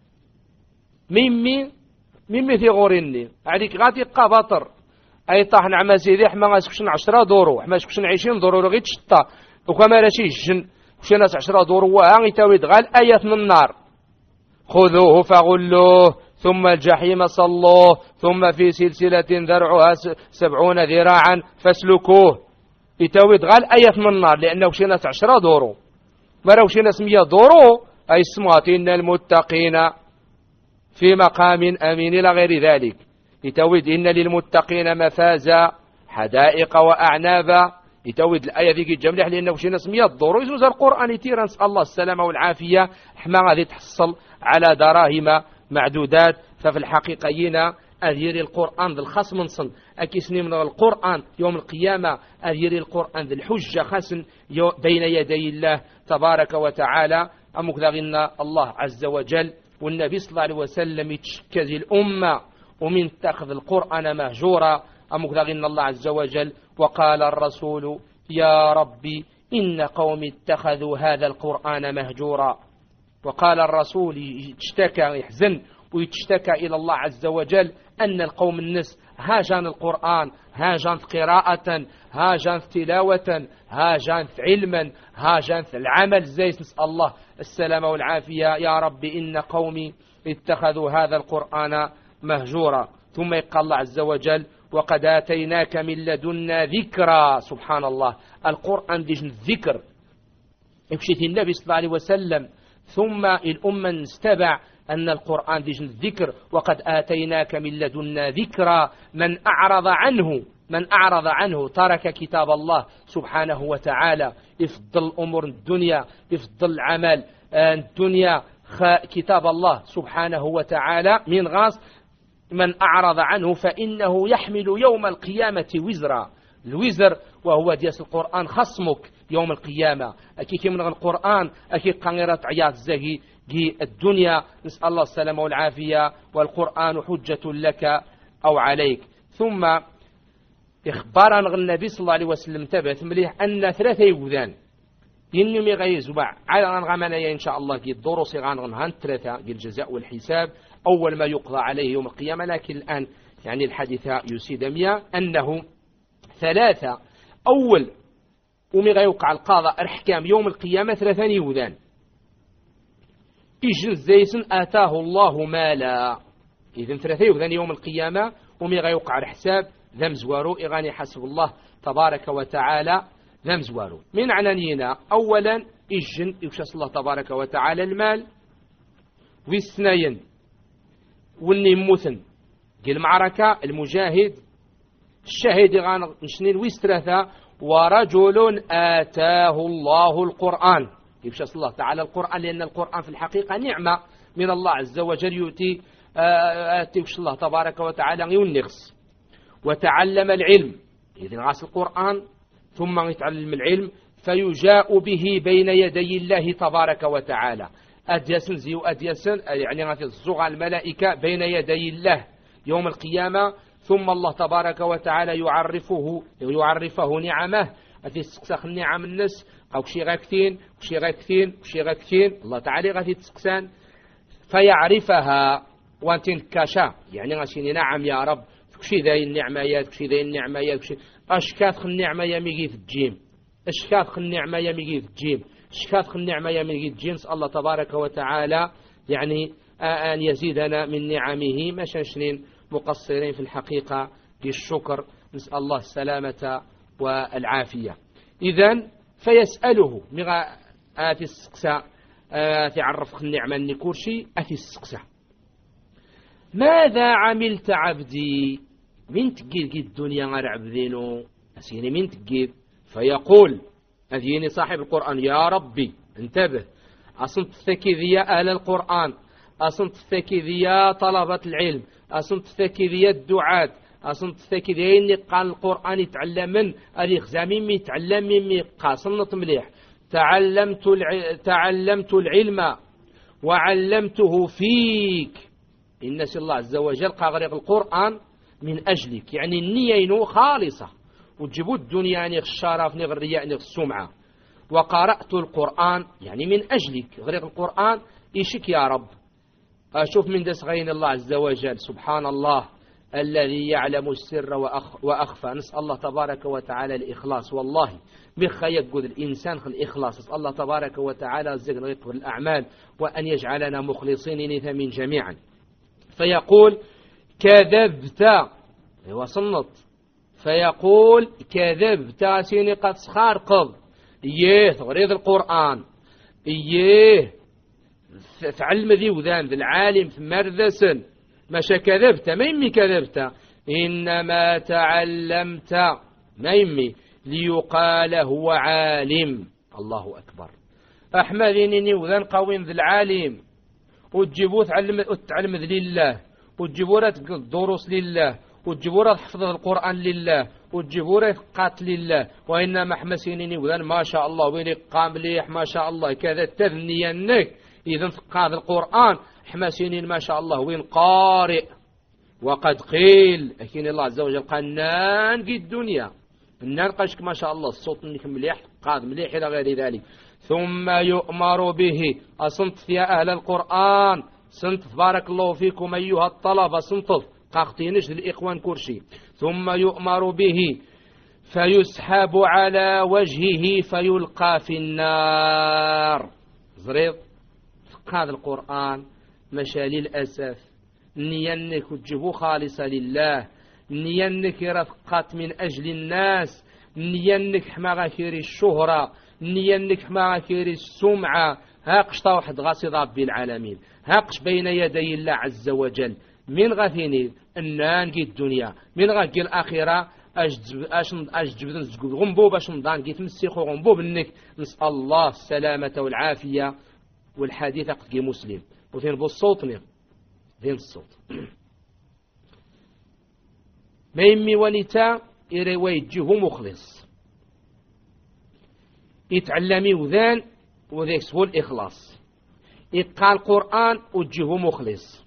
ميمي في غوريني عليك غادي قبطر أي طاح نعم سيدي حما غاسكشن 10 دورو حما غاسكشن 20 دورو غير تشطا وكما راشي الجن وشي ناس 10 دورو وها يتاويد غال آية من النار خذوه فغلوه ثم الجحيم صلوه ثم في سلسلة ذرعها 70 ذراعا فاسلكوه. يتاويد غال آية من النار لأنه شي ناس 10 دورو ما راو شي ناس 100 دورو أي سمعت إن المتقين في مقام أمين إلى غير ذلك. يتويد إن للمتقين مفازا حدائق وأعنابا. يتويد الآية ذيك الجملة لأنه شي ناس 100 دورو يزوز القرآن يتير نسأل الله السلامة والعافية حما غادي تحصل على دراهم معدودات. ففي الحقيقة ينا أذيري القرآن ذي الخصم نصن أكيسني من القرآن يوم القيامة أذيري القرآن ذي الحجة خسن بين يدي الله تبارك وتعالى. أمك ذاغنا الله عز وجل والنبي صلى الله عليه وسلم يتشكز الأمة ومن تأخذ القرآن مهجورا. أمك ذاغنا الله عز وجل وقال الرسول يا ربي إن قوم اتخذوا هذا القرآن مهجورا. وقال الرسول يتشتكى يحزن ويتشتكى إلى الله عز وجل أن القوم الناس هاجان القرآن هاجان قراءة هاجان تلاوة هاجان علما هاجان العمل زي نسأل الله السلامة والعافية. يا رب إن قومي اتخذوا هذا القرآن مهجورا. ثم يقال الله عز وجل وقد آتيناك من لدنا ذكرى. سبحان الله القرآن ديجن الذكر يمشيت النبي صلى الله عليه وسلم ثم الأمة نستبع أن القرآن ديجن الذكر وقد آتيناك من لدنا ذكرى. من أعرض عنه ترك كتاب الله سبحانه وتعالى. يفضل أمور الدنيا يفضل العمل الدنيا كتاب الله سبحانه وتعالى من غاص. من أعرض عنه فإنه يحمل يوم القيامة وزرا. الوزر وهو دياس القرآن خصمك يوم القيامة. أكيد من القرآن أكيد قنيرة عياط زهي جي الدنيا. نسأل الله السلامة والعافية. والقرآن حجة لك أو عليك. ثم إخبارنا النبي صلى الله عليه وسلم تبت مليح أن 3 يوذان ينمي غيزبع على غمانا إن شاء الله جي الدروس غانغنهان 3 جي الجزاء والحساب أول ما يقضى عليه يوم القيامة. لكن الآن يعني الحديث يسيد أنه 3 أول ومي غيوقع القاضاء الحكام يوم القيامة 3 يوذان. إجن زيسن آتاه الله مالا. إذن 3 يوذان يوم القيامة ومي غيوقع الحساب ذم زوارو إغاني حسب الله تبارك وتعالى ذم زوارو. من عنانينا أولا إجن يكشس الله تبارك وتعالى المال والثنين والنموثن قل المعركة المجاهد الشهيد غان نشنين ويسترثا ورجل آتاه الله القرآن. يكشس الله تعالى القرآن لأن القرآن في الحقيقة نعمة من الله عز وجل يؤتي يكشس الله تبارك وتعالى ينغص. وتعلم العلم إذن غاس القرآن ثم يتعلم العلم فيجاء به بين يدي الله تبارك وتعالى. أديسن زيو أديسن يعني غاث الزغى الملائكة بين يدي الله يوم القيامة. ثم الله تبارك وتعالى يعرفه نعمه. أتي تسقسخ النعم الناس أو شي غاكتين وشي غاكتين وشي غاكتين الله تعالى غاثي تسقسان فيعرفها وانتين كاشا يعني غاشيني نعم يا رب كشي ذا النعميات كشي ذا النعميات كشي أشكاث النعمة يميجي في الجيم أشكاث النعمة يميجي في الجيم أشكاث النعمة يميجي في الجنس. الله تبارك وتعالى يعني أن يزيدنا من نعمه ما شنشنين مقصرين في الحقيقة بالشكر. نسأل الله السلامة والعافية. إذن فيسأله مغا آتي السقساء تعرف النعمة النكورشي آتي السقساء ماذا عملت عبدي من تقيد الدنيا غير عبدينه أسيني من تقيد. فيقول أديني صاحب القرآن يا ربي انتبه أصنت الثكذي يا أهل القرآن أصنت الثكذي يا طلبة العلم أصنت الثكذي يا الدعاة أصنت ثكذين قال القرآن يتعلم من أريخ زمين يتعلم من قاصنة مليح. تعلمت العلم وعلمته فيك. الناس الله عز وجل قاغرق القرآن من أجلك، يعني النية خالصة وتجيبوا الدنيا يعني الشرف نغ الرياء نغ السمعة. وقرأت القرآن يعني من أجلك، غريق القرآن إيشك يا رب. أشوف من دس غين الله عز وجل، سبحان الله الذي يعلم السر وأخفى. نسأل الله تبارك وتعالى الإخلاص، والله مخا يقول الإنسان في الإخلاص. نسأل الله تبارك وتعالى الزقن ويقبل الأعمال وأن يجعلنا مخلصين نثمين جميعا. فيقول كذبت، وصنت فيقول كذبت سيني قد سخارقض تغريض القرآن فعلم ذي وذان ذي العالم في مردسن ماشا كذبت ما يمي كذبت، إنما تعلمت ما يمي ليقال هو عالم. الله أكبر. أحمديني وذان قوين ذي العالم وتجيبوه تعلم ذي لله، وتجيبوه الدروس لله، وتجيبوه حفظ القرآن لله، وتجيبوه قاتل لله. وإنما حمسيني وذان ما شاء الله وين قام مليح ما شاء الله كذا تذني أنك إذا فقاد القرآن حماسينين ما شاء الله وين قارئ. وقد قيل أكين الله عز وجل قال نانقي الدنيا نانقشك ما شاء الله الصوت منك مليح قاد مليح إلى غير ذلك. ثم يؤمر به. أصنت يا أهل القرآن صنت بارك الله فيكم أيها الطلبة صنت قاقتينش للإخوان كرشي. ثم يؤمر به فيسحب على وجهه فيلقى في النار. زريض هذا القرآن مشى للأسف نينك وتجيبه خالصة لله، نينك رفقات من أجل الناس، نينك حما كيري الشهرة، نينك حما كيري السمعة. هاقش واحد غاسي رب العالمين، هاقش بين يدي الله عز وجل من غثيني النانقي الدنيا من غاقي الآخرة أججب غنبو باش نضان قيت مسيخو غنبو بالنك. نسأل الله السلامة والعافية. والحديث قد مسلم وثين بالصوت ثين الصوت ما يمي ونتا يرويجه مخلص يتعلمي وذان وذيك سهول الإخلاص يقال القرآن وجهه مخلص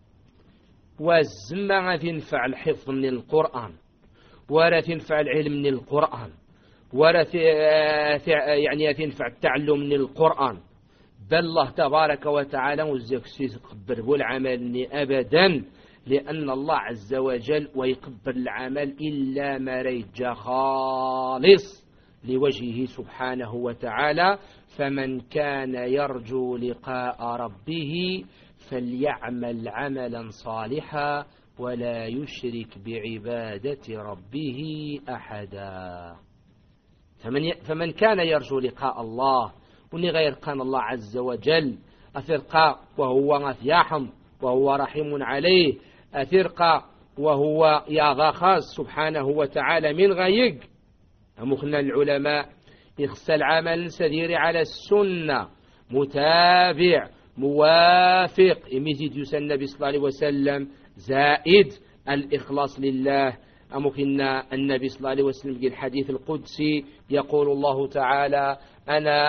والزمة تنفع الحفظ من القرآن ولا تنفع العلم من القرآن ولا يعني تنفع التعلم من القرآن. بل الله تبارك وتعالى وزيكسيس يقبل العمل أبدا، لأن الله عز وجل ويقبل العمل إلا ما ريج خالص لوجهه سبحانه وتعالى. فمن كان يرجو لقاء ربه فليعمل عملا صالحا ولا يشرك بعبادة ربه أحدا. فمن كان يرجو لقاء الله وني غير كان الله عز وجل أثرقى وهو يحم وهو رحيم عليه، أثرقى وهو يغاخاس سبحانه وتعالى من غيق. أمخنا العلماء يخص العمل سدير على السنة متابع موافق يميزيد يسنى النبي صلى الله عليه وسلم زائد الإخلاص لله. أمكنا النبي صلى الله عليه وسلم في الحديث القدسي يقول الله تعالى أنا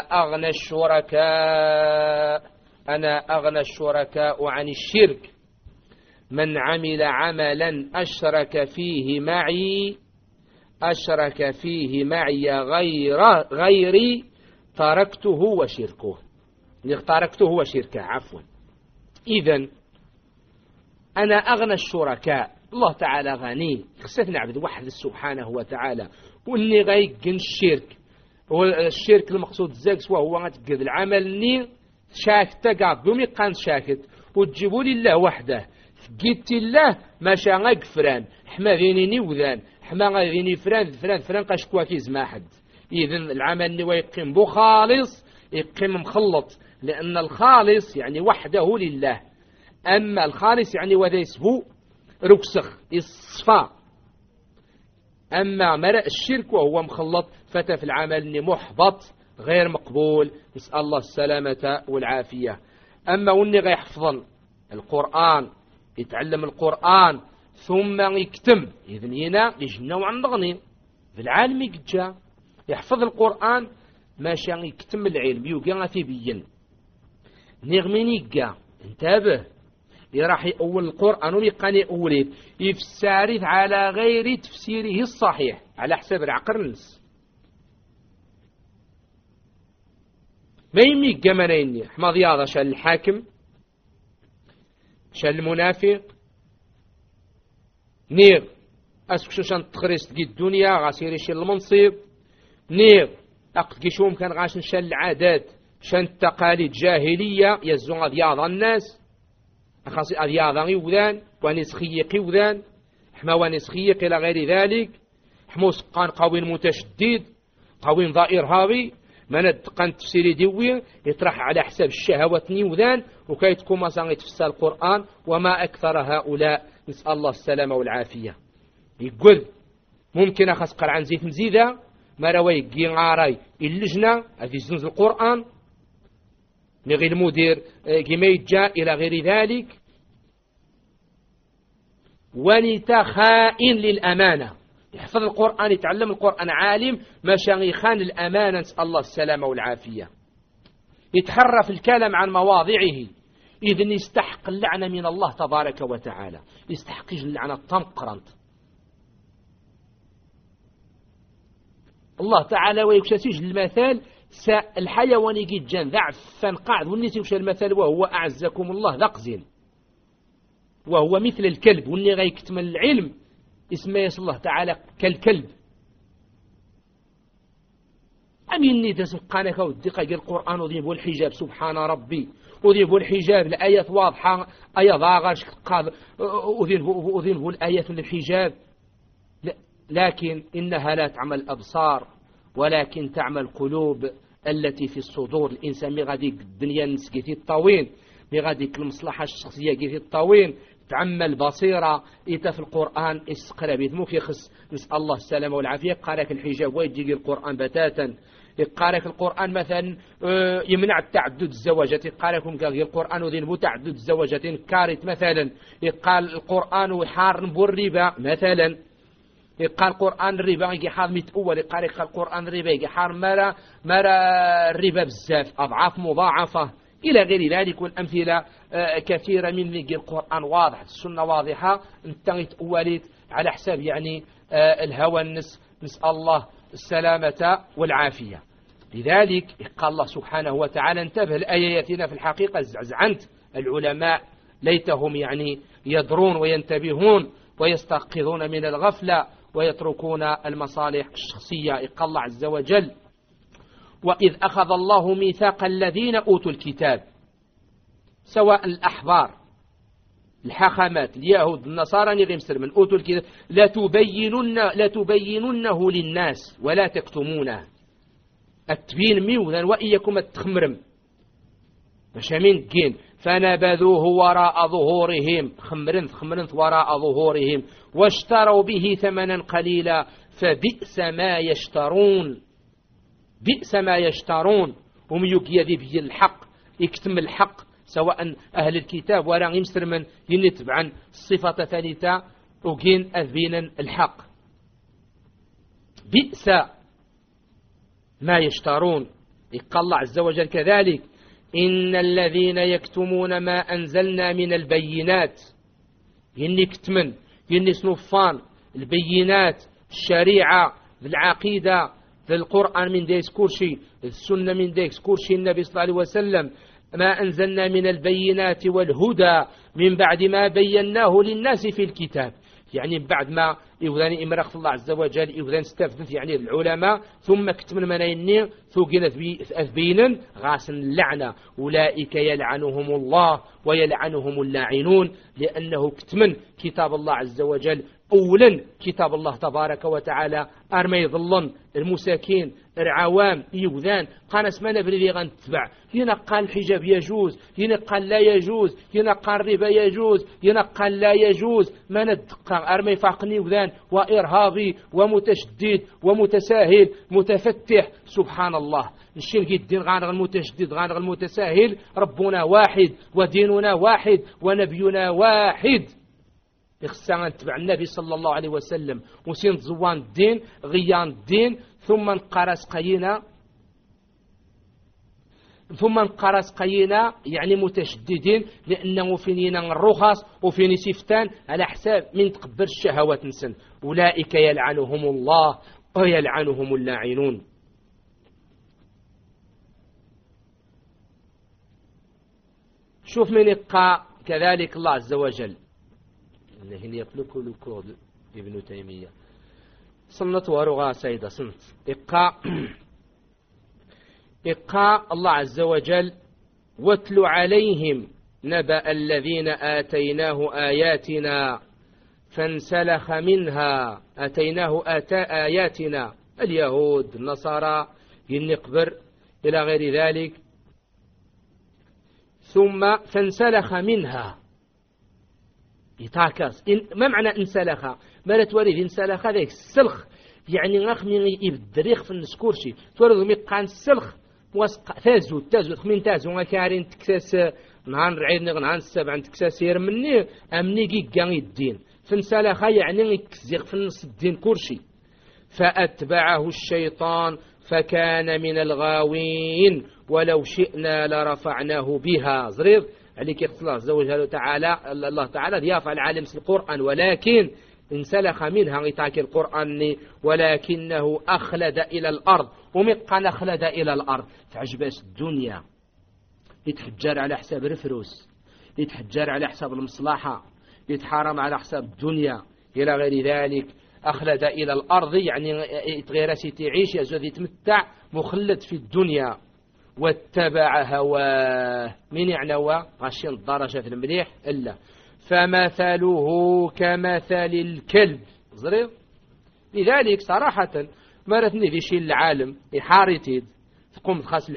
أغنى الشركاء عن الشرك من عمل عملا أشرك فيه معي غيري تركته وشركه عفوا. إذن أنا أغنى الشركاء، الله تعالى غني خصنا نعبد واحد سبحانه وتعالى واني غيقن الشرك. والشرك المقصود زاكس وهو غتقد العمل ني شاك تقاب بومي قان شاكت وتجيبوا لله وحده قلت الله ما شاء غفران حما ذيني وذان حما غيني فران قاشكوا كيز ما حد. إذن العمل ني ويقيم بو خالص يقيم مخلط، لأن الخالص يعني وحده لله، أما الخالص يعني وذا يسبو ركسخ الصفاء. أما مرأ الشرك وهو مخلط فتى في العمل محبط غير مقبول، نسأل الله السلامة والعافية. أما وني غيحفظن القرآن يتعلم القرآن ثم يكتم إذن هنا يجنى وعن نغني في العالم يجا يحفظ القرآن ماشي يكتم العلم يوقع في بيين نغمين يقع انتبه راح يقول القرآن ويقاني أوليه يفسره على غير تفسيره الصحيح على حساب العقل النس ما يمي قمنيني حمض ياضا شال الحاكم شال المنافق نير أسكشو شان تخريست قي الدنيا غاسيري شال المنصب نير أقد كيشوم كان غاشن شال العادات شان التقاليد جاهلية يزون أذياض الناس أخاصي أذياض يوذان ونسخية قوذان حما ونسخية إلى غير ذلك حموس قان قوين متشدد قوين ضائر هاوي من الدقان تفسيري ديوي يطرح على حساب الشهوات نيوذان وكي تكون مثلا يتفسر القرآن وما أكثر هؤلاء نسأل الله السلامة والعافية يقول ممكن أخص قرعان زيت مزيدة ما رواي قيعاري اللجنة في زنز القرآن من غير المدير كما يتجاء إلى غير ذلك ونتخائن للأمانة يحفظ القرآن يتعلم القرآن عالم ما شغيخان الأمانة نسأل الله السلامة والعافية يتحرف الكلام عن مواضعه إذن يستحق اللعنة من الله تبارك وتعالى يستحق اللعنة الطمقرنت الله تعالى ويكشسيج المثال الحيوان يجي جان ضعف فانقعد والنسي وش المثال وهو أعزكم الله ذقزين وهو مثل الكلب واللي غيكتمل العلم اسمه الله تعالى كالكلب أميني تسقانك والدقة القرآن وذيب والحجاب سبحان ربي وذيب والحجاب الآيات واضحة آية ضاغش وذيب الآيات الحجاب لكن إنها لا تعمل الأبصار ولكن تعمل القلوب التي في الصدور الإنسان مغاديك الدنيا نسقيتي الطوين مغاديك المصلحة الشخصية قيتي الطوين تعمل بصيرة إيتا في القرآن استقرأ بيتموك يخص نسأل الله السلامة والعافية قارك الحجاب ويجي القرآن بتاتا يقارك القرآن مثلا يمنع التعدد الزواجات يقاركم القرآن وذين تعدد الزواجات كارت مثلا يقال القرآن وحار بالربا مثلا يقال القرآن الربا يجي حار متأول يقارك القرآن الربا يجي حار مرا الربا بزاف أضعاف مضاعفة إلى غير ذلك والأمثلة كثيرة من ذي القرآن واضح السنة واضحة انتهت أوليت على حساب يعني الهوى نسأل الله السلامة والعافية لذلك قال الله سبحانه وتعالى انتبه لآياتنا في الحقيقة زعنت العلماء ليتهم يعني يدرون وينتبهون ويستيقظون من الغفلة ويتركون المصالح الشخصية قال الله عز وجل وإذ أخذ الله ميثاق الذين أوتوا الكتاب سواء الأحبار الحاخامات اليهود النصارى نغمسر من أوتوا الكتاب لا تبيننه للناس ولا تكتمونه التبين ميوذا وإيكم التخمرم مشامين كين فنبذوه وراء ظهورهم خمرنث وراء ظهورهم واشتروا به ثمنا قليلا فبئس ما يشترون بئس ما يشترون هم يقيدي به الحق يكتم الحق سواء أهل الكتاب ولا يمسر من ينتبع عن الصفة ثالثة وكين أذبينا الحق بئس ما يشترون يقال الله عز وجل كذلك إن الذين يكتمون ما أنزلنا من البينات يني كتمن يني سنفان البينات الشريعة العقيدة القرآن من ديس كورشي السنة من ديس كورشي النبي صلى الله عليه وسلم ما أنزلنا من البينات والهدى من بعد ما بيناه للناس في الكتاب يعني بعد ما يوذاني إمرأة الله عز وجل يوذان استفدت يعني العلماء ثم كتمن منيني ثوقنا أثبينا غاسن اللعنة أولئك يلعنهم الله ويلعنهم اللاعنون لأنه كتمن كتاب الله عز وجل أولا كتاب الله تبارك وتعالى أرمي يظلن المساكين العوام يوذان قال اسمنا بريدي غنتبع هنا قال الحجاب يجوز هنا قال لا يجوز هنا قال الربا يجوز هنا قال لا يجوز ما ندقى أرمي فاقني يوذان وإرهابي ومتشدد ومتساهل متفتح سبحان الله الشيء الدين غانغ المتشدد غانغ المتساهل ربنا واحد وديننا واحد ونبينا واحد يخصنا نتبع النبي صلى الله عليه وسلم وسين زوان الدين غيان الدين ثم نقرس قينا يعني متشددين لأنه فينينا الرخص وفيني سفتان على حساب من تقبل الشهوات نسن أولئك يلعنهم الله ويلعنهم اللاعنون. شوف من يقع كذلك الله عز وجل هنا يطلق الكود ابن تيمية صنت ورغا سيدة صنت إقاء الله عز وجل واتل عليهم نبأ الذين آتيناه آياتنا فانسلخ منها آياتنا اليهود النصارى ينقبر إلى غير ذلك ثم فانسلخ منها يتاكس ما معنى انسلخ ما لا توريد انسلخ ذاك السلخ يعني غاخمي يبدريخ في النسكورشي تورد ميقان السلخ تازو خمين تازو غاكارين تكساس نهار رعيد نهار السبع تكساس يرمني امني كيكا الدين فانسلخ يعني يكزيغ في النص الدين كورشي فأتبعه الشيطان فكان من الغاوين ولو شئنا لرفعناه بها زرير عليك يقول الله عز وجل تعالى الله تعالى ضيافة العالم في القرآن ولكن انسلخ منها غطاك القرآن ولكنه أخلد إلى الأرض ومقا أخلد إلى الأرض تعجبس الدنيا يتحجر على حساب الفلوس يتحجر على حساب المصلحة يتحارم على حساب الدنيا إلى غير ذلك أخلد إلى الأرض يعني يتغير تعيش يزود يتمتع مخلد في الدنيا واتبع هواه من يعني هو غاشين الدرجة في المليح إلا فمثله كمثل الكلب زرير. لذلك صراحة مرتني في شيء العالم يحارتيد تقوم تخاص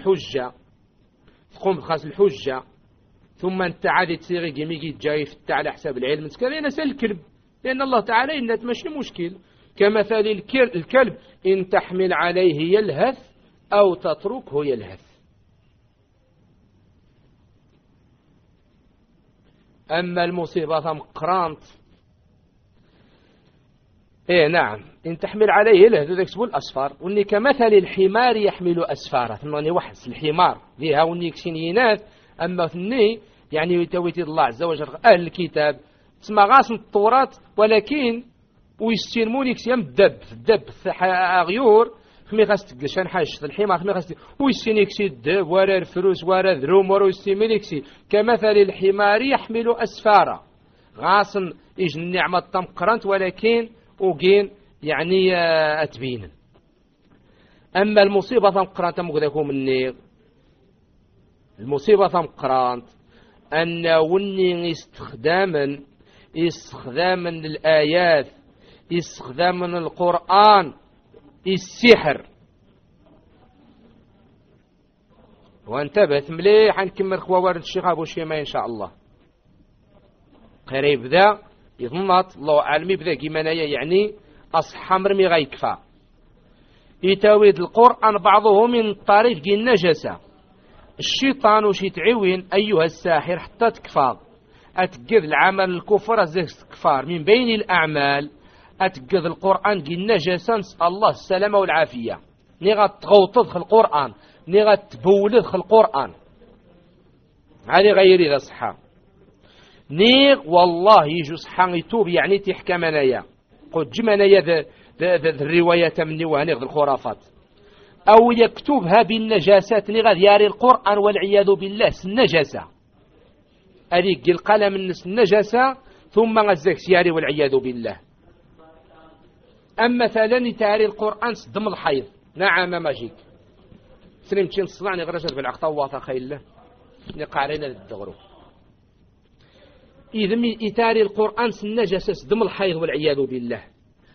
الحجة ثم انت عادي تصيغي جميجي جاي في على حساب العلم كذا نسأل الكلب لأن الله تعالى إنه ماشي مشكل كمثل الكلب إن تحمل عليه يلهث أو تتركه يلهث. أما المصيبة مقرانت إيه نعم إن تحمل عليه يلهث ذاك سبول أسفار وإني كمثل الحمار يحمل أسفاره ثماني وحس الحمار فيها وإني كسينينات أما ثني يعني يتويتي الله عز وجل أهل الكتاب تسمى غاصن التوراة ولكن ويستلموني كسيام الدب غيور خمي خاص تقشان حاجة الحمار خمي خاص ويستيني كسي الدب ورا الفروس ورا الذروم ورا يستيميني كسي كمثل الحمار يحمل أسفارا غاصن إيج النعمة تمقرنت ولكن وقين يعني أتبين. أما المصيبة تمقرنت مقدكم النيغ المصيبة تمقرنت أن وني استخداما للآيات استخداما القرآن السحر. وانتبهت مليح نكمل خوار الشيخ أبو شيماء إن شاء الله قريب ذا يضمط الله أعلم بذا كيمانايا يعني أصحى مرمي غيكفى يتاويد القرآن بعضه من طريق النجسة الشيطان وش يتعوين أيها الساحر حتى تكفى أتقذ العمل الكفر أزيك كفار من بين الأعمال أتقذ القرآن النجسة نسأل الله السلامة والعافية نيغا تغوطد في القرآن نيغا تبولد في القرآن هذه غير إذا صحة نيغ والله يجو صحة يتوب يعني تحكى منايا قد جمنايا ذا الرواية مني وهنيغ الخرافات أو يكتبها بالنجاسات نيغا دياري القرآن والعياذ بالله النجاسة أريق القلم النس النجاسة ثم غزك سياري والعياذ بالله. أما مثلا تاري القرآن صدم الحيض نعم ماجيك سلمتين صنعني غرشت بالعقطوة خيل له نقارينا للدغرو إذا إتاري القرآن النجاسة صدم الحيض والعياذ بالله.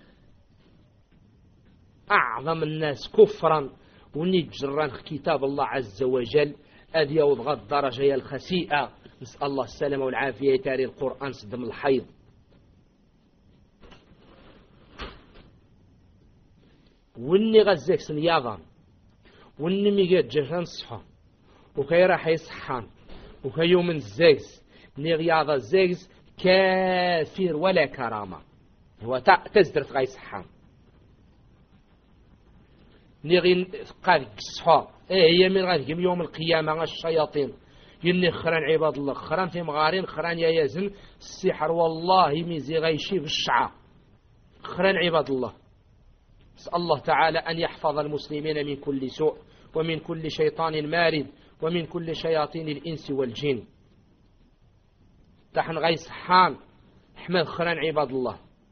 أعظم الناس كفرا ونجران كتاب الله عز وجل أذ يوضغ الدرجة الخسيئة نسأل الله السلامة والعافية يتاري القرآن صدم الحيض. وني غزيك سنياضا وني ميقات جهان صفا وكي راح يصحان وكي يوم الزيز ني غياضة الزيز كافر ولا كرامة هو تزدرت غاي صحان نغين قال قصفا هي من غادي يوم القيامة الشياطين يني خران عباد الله خران في مغارين خران يا يزن السحر والله ميزي غيشي في الشعار خران عباد الله. نسأل الله تعالى أن يحفظ المسلمين من كل سوء ومن كل شيطان مارد ومن كل شياطين الإنس والجن. تحن غي صحان احمد خران عباد الله.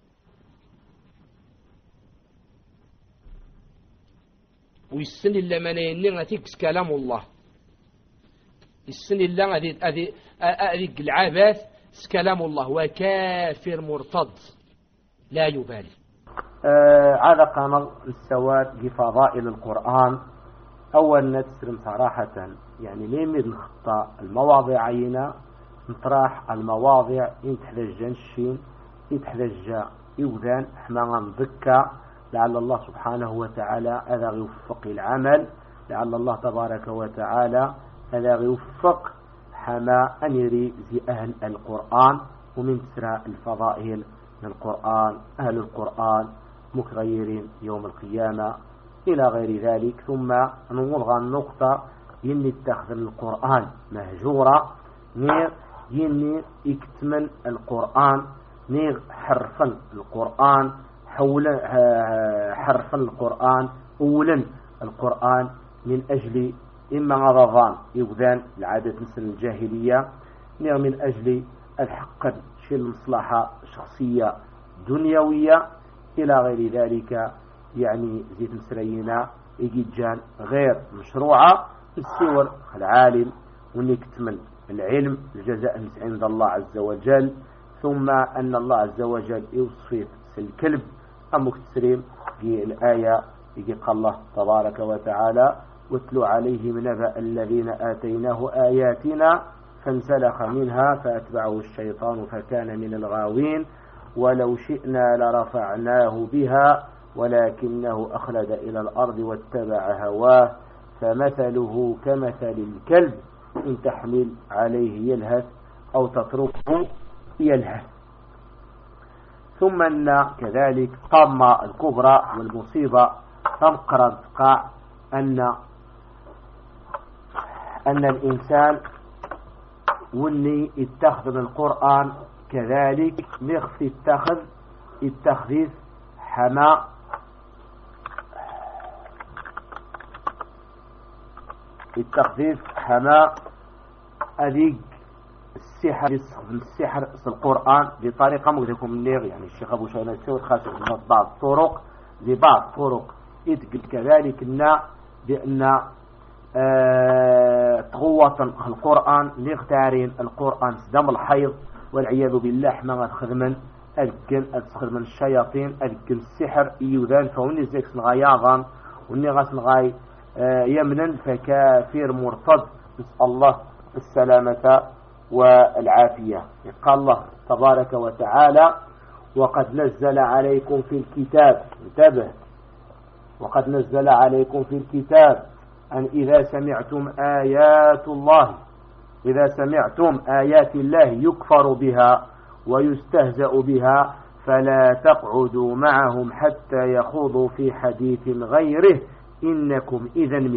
ويسن إلا من ينغتكس كلام الله السن إلا أذيك العباث كلام الله وكافر مرتد لا يبالي. هذا قام السواد بفضائل القرآن. أول نتسرم صراحة يعني ليه نخطى المواضيع عينة نطرح المواضيع ينتحدج الشين يتحدج يوذان حما نذكى لعل الله سبحانه وتعالى هذا يوفق العمل لعل الله تبارك وتعالى هذا يوفق حما أن يري زي أهل القرآن ومن تسرى الفضائل من القرآن أهل القرآن مكغيرين يوم القيامة إلى غير ذلك. ثم نلغى النقطة يني اتخذ القرآن مهجورة نير يني اكتمن القرآن نير حرفا القرآن حول حرفا القرآن أولا القرآن من أجل إما غضضان يوذان العادة مثل الجاهلية نير من أجل الحق شيء المصلحة شخصية دنيوية إلى غير ذلك يعني زيت مسرينا إيجان غير مشروعة السور العالم ونكتمل العلم الجزاء عند الله عز وجل. ثم أن الله عز وجل يوصف الكلب أم تسريم في الآية قال الله تبارك وتعالى واتلو عليهم نبأ الذين آتيناه آياتنا فانسلخ منها فأتبعه الشيطان فكان من الغاوين ولو شئنا لرفعناه بها ولكنه أخلد إلى الأرض واتبع هواه فمثله كمثل الكلب إن تحمل عليه يلهث أو تتركه يلهث. ثم أن كذلك طامة الكبرى والمصيبة تنقر تقع أن الإنسان واللي اتخذ القرآن كذلك نخفي التخذيف حما أذيق السحر في القرآن بطريقة مقدركم النيغ يعني الشيخ أبو شاينا السور خاصة من بعض الطرق لبعض طرق يتقل كذلك بأن تغوة القرآن نغتارين القرآن سدام الحيض والعياذ بالله حما خدمن أدخل الشياطين أدخل السحر يوذان فوني زيكس نغاياغان وني غاس نغاي يمنا فكافر مرتد نسأل الله السلامة والعافية. قال الله تبارك وتعالى وقد نزل عليكم في الكتاب انتبه وقد نزل عليكم في الكتاب أن إذا سمعتم آيات الله يكفر بها ويستهزأ بها فلا تقعدوا معهم حتى يخوضوا في حديث غيره إنكم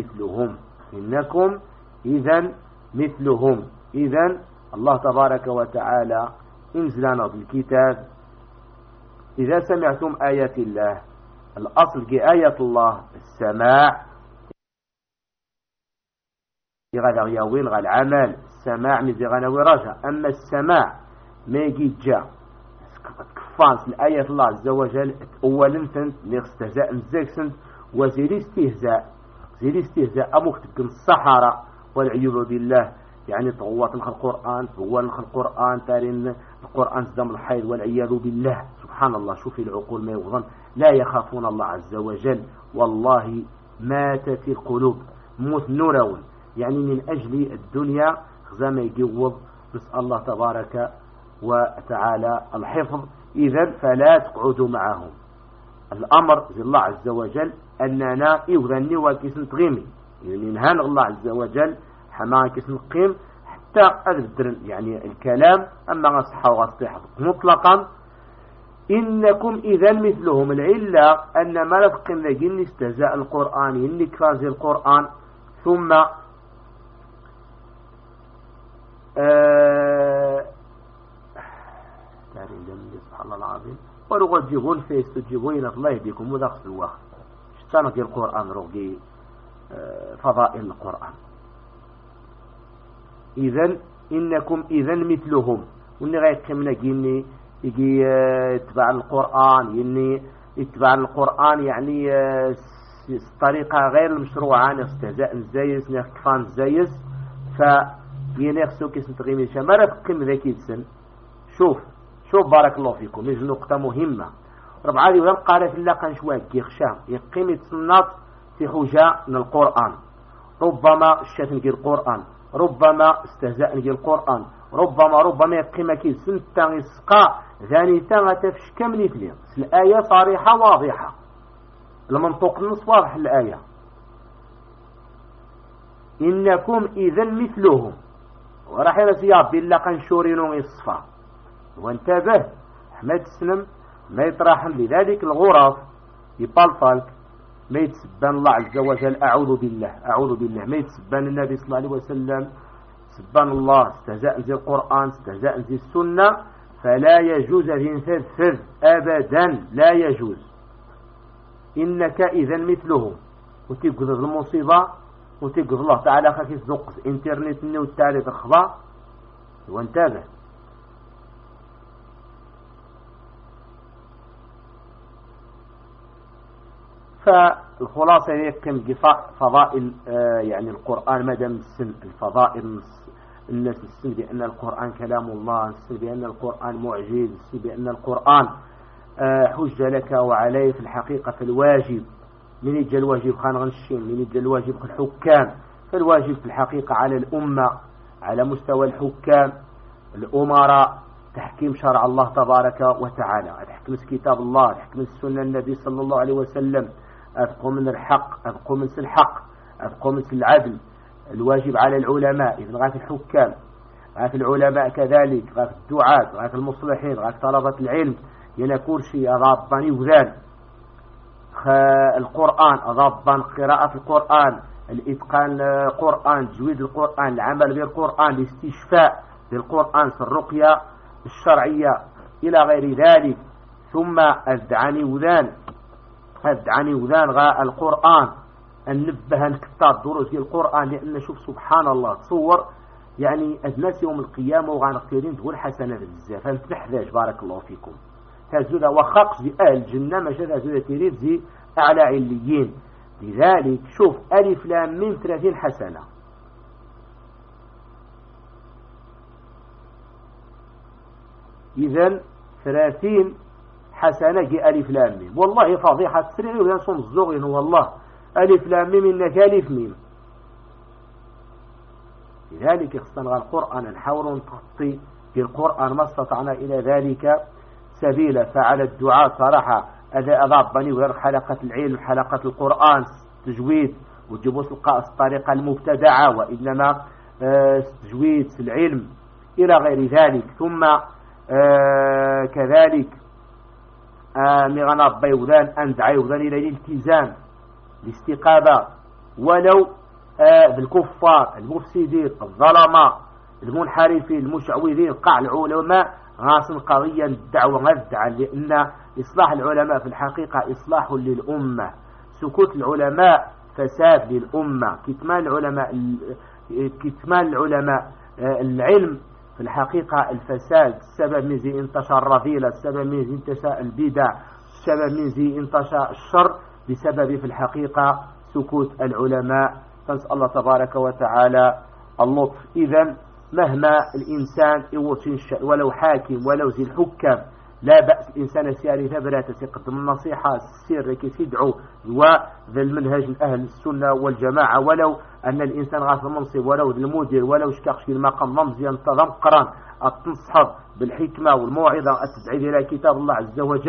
إذن مثلهم. إذن الله تبارك وتعالى انزلنا بالكتاب إذا سمعتم آيات الله الأصل آية الله السماع غدا يوين غا العمل السماع مزي غنوي رجع. أما السماع ما يجي جا كفانس الآية الله عز وجل أولا سنت لاستهزاء مزيكسنت وزيري استهزاء أمك تكن الصحراء والعياذ بالله يعني طغوات القرآن هو القرآن تارين القرآن زدام الحيض والعياذ بالله. سبحان الله شوفي العقول ما يغضن لا يخافون الله عز وجل والله ماتت القلوب موت نورون يعني من أجل الدنيا زي يجوض. نسأل الله تبارك وتعالى الحفظ. إذن فلا تقعدوا معهم. الأمر زي الله عز وجل أننا إذن وكيس نتغيمي يعني نهان الله عز وجل حما كيس نقيم حتى أدبر يعني الكلام أما غصحة وغصيحة مطلقا إنكم إذا مثلهم. العلة أن ما لفق لجن استهزاء القرآن إني كفاز القرآن ثم سبحان الله العظيم ورغجبون فيستجيبون الله يهديكم وذاخ الواخ شتانك القرآن رغي فضائل القرآن. إذن إنكم إذن مثلهم وني غيقمنا جيني يجي يتبع القرآن يتبع القرآن يعني طريقة غير المشروعة استهزاء الزايز كفان الزايز فينخسو كيس نتغيمي شمارة قم ذاكي السن. شوف بارك الله فيكم يجي نقطة مهمة ربعا دي ولم في الله كان شوية كيخشام يقيم يتصنط في حجة من القرآن ربما الشاتن جي القرآن ربما استهزاء جي القرآن ربما يقيم كي سنتا يسقى ذاني تاغا تفشك من يتلي الآية صريحة واضحة المنطق النص واضح الآية إنكم إذن مثلهم وراح يرسياب بالله كنشورينو يصفى وانتبه أحمد السلم ما يطرحن لذلك الغرف يبالطلك ما يتسبان الله عز وجل أعوذ بالله ما يتسبان النبي صلى الله عليه وسلم سبان الله استهزاء زي القرآن استهزاء زي السنة فلا يجوز ينفذ أبدا لا يجوز. إنك إذا مثلهم وتيقظ المصيبة وتيقظ الله تعالى خاكيس دقس انترنت والتالي تخضع وانتبه. فالخلاصة يقيم فضائل يعني القرآن مدام السن الفضائل الناس السن بأن القرآن كلام الله السن بأن القرآن معجز السن بأن القرآن حجة لك وعليه في الحقيقة في الواجب من يجي الواجب خان غنشين من يجي الواجب في الحكام فالواجب في الحقيقة على الأمة على مستوى الحكام الأمراء تحكيم شرع الله تبارك وتعالى تحكم كتاب الله تحكم السنة النبي صلى الله عليه وسلم أبقوا من الحق أبقوا من الحق أبقوا من العدل. الواجب على العلماء إذن غاية الحكام غاية العلماء كذلك غاية الدعاة غاية المصلحين غاية طلبة العلم ينكور شيء أضابني وذان القرآن أضابن قراءة القرآن الإتقان القرآن تجويد القرآن العمل بالقرآن الاستشفاء بالقرآن في الرقية الشرعية إلى غير ذلك. ثم أدعني وذان غاء القرآن النبه نكتار دروس القرآن لأن شوف سبحان الله تصور يعني الناس يوم القيامة وغانقتيرين تقول حسنة بزاف فنتنحذاش بارك الله فيكم تزود وخاقش دي أهل الجنة ما شاء تزود تيريد زي أعلى عليين. لذلك شوف ألف لام من 30 حسنة إذن 30 حسنة جي ألف لام ميم والله فضيحة تسريعي وينصم الزغين والله ألف لام ميم إنك ألف ميم. لذلك اختنغى القرآن نحاول نتغطي في القرآن ما استطعنا إلى ذلك سبيلا. فعلى الدعاء صراحة أذا أضابني غير حلقة العلم حلقة القرآن تجويد وتجيبوا الطريقة المبتدعة وإنما تجويد العلم إلى غير ذلك. ثم كذلك مغنى بيوذان أند عيوذان إلى الالتزام الاستقامة ولو بالكفار المفسدين الظلمة المنحرفين المشعوذين قاع العلماء غاصن قضية الدعوة غدعا لأن إصلاح العلماء في الحقيقة إصلاح للأمة سكوت العلماء فساد للأمة كتمان العلماء العلم في الحقيقة الفساد السبب من زي انتشر الرذيلة السبب من زي انتشار البدع السبب من زي انتشار الشر بسبب في الحقيقة سكوت العلماء. فنسأل الله تبارك وتعالى اللطف. إذن مهما الإنسان ولو حاكم ولو زي الحكام لا بأس الإنسان سياري ثبرات سيقدم النصيحة السر كي يدعو وذا المنهج الأهل السنة والجماعة ولو أن الإنسان غاث المنصب ولو ذا المدير ولو شكاقش في المقام رمزي انتظم قران التنصحب بالحكمة والموعظة التدعي إلى كتاب الله عز وجل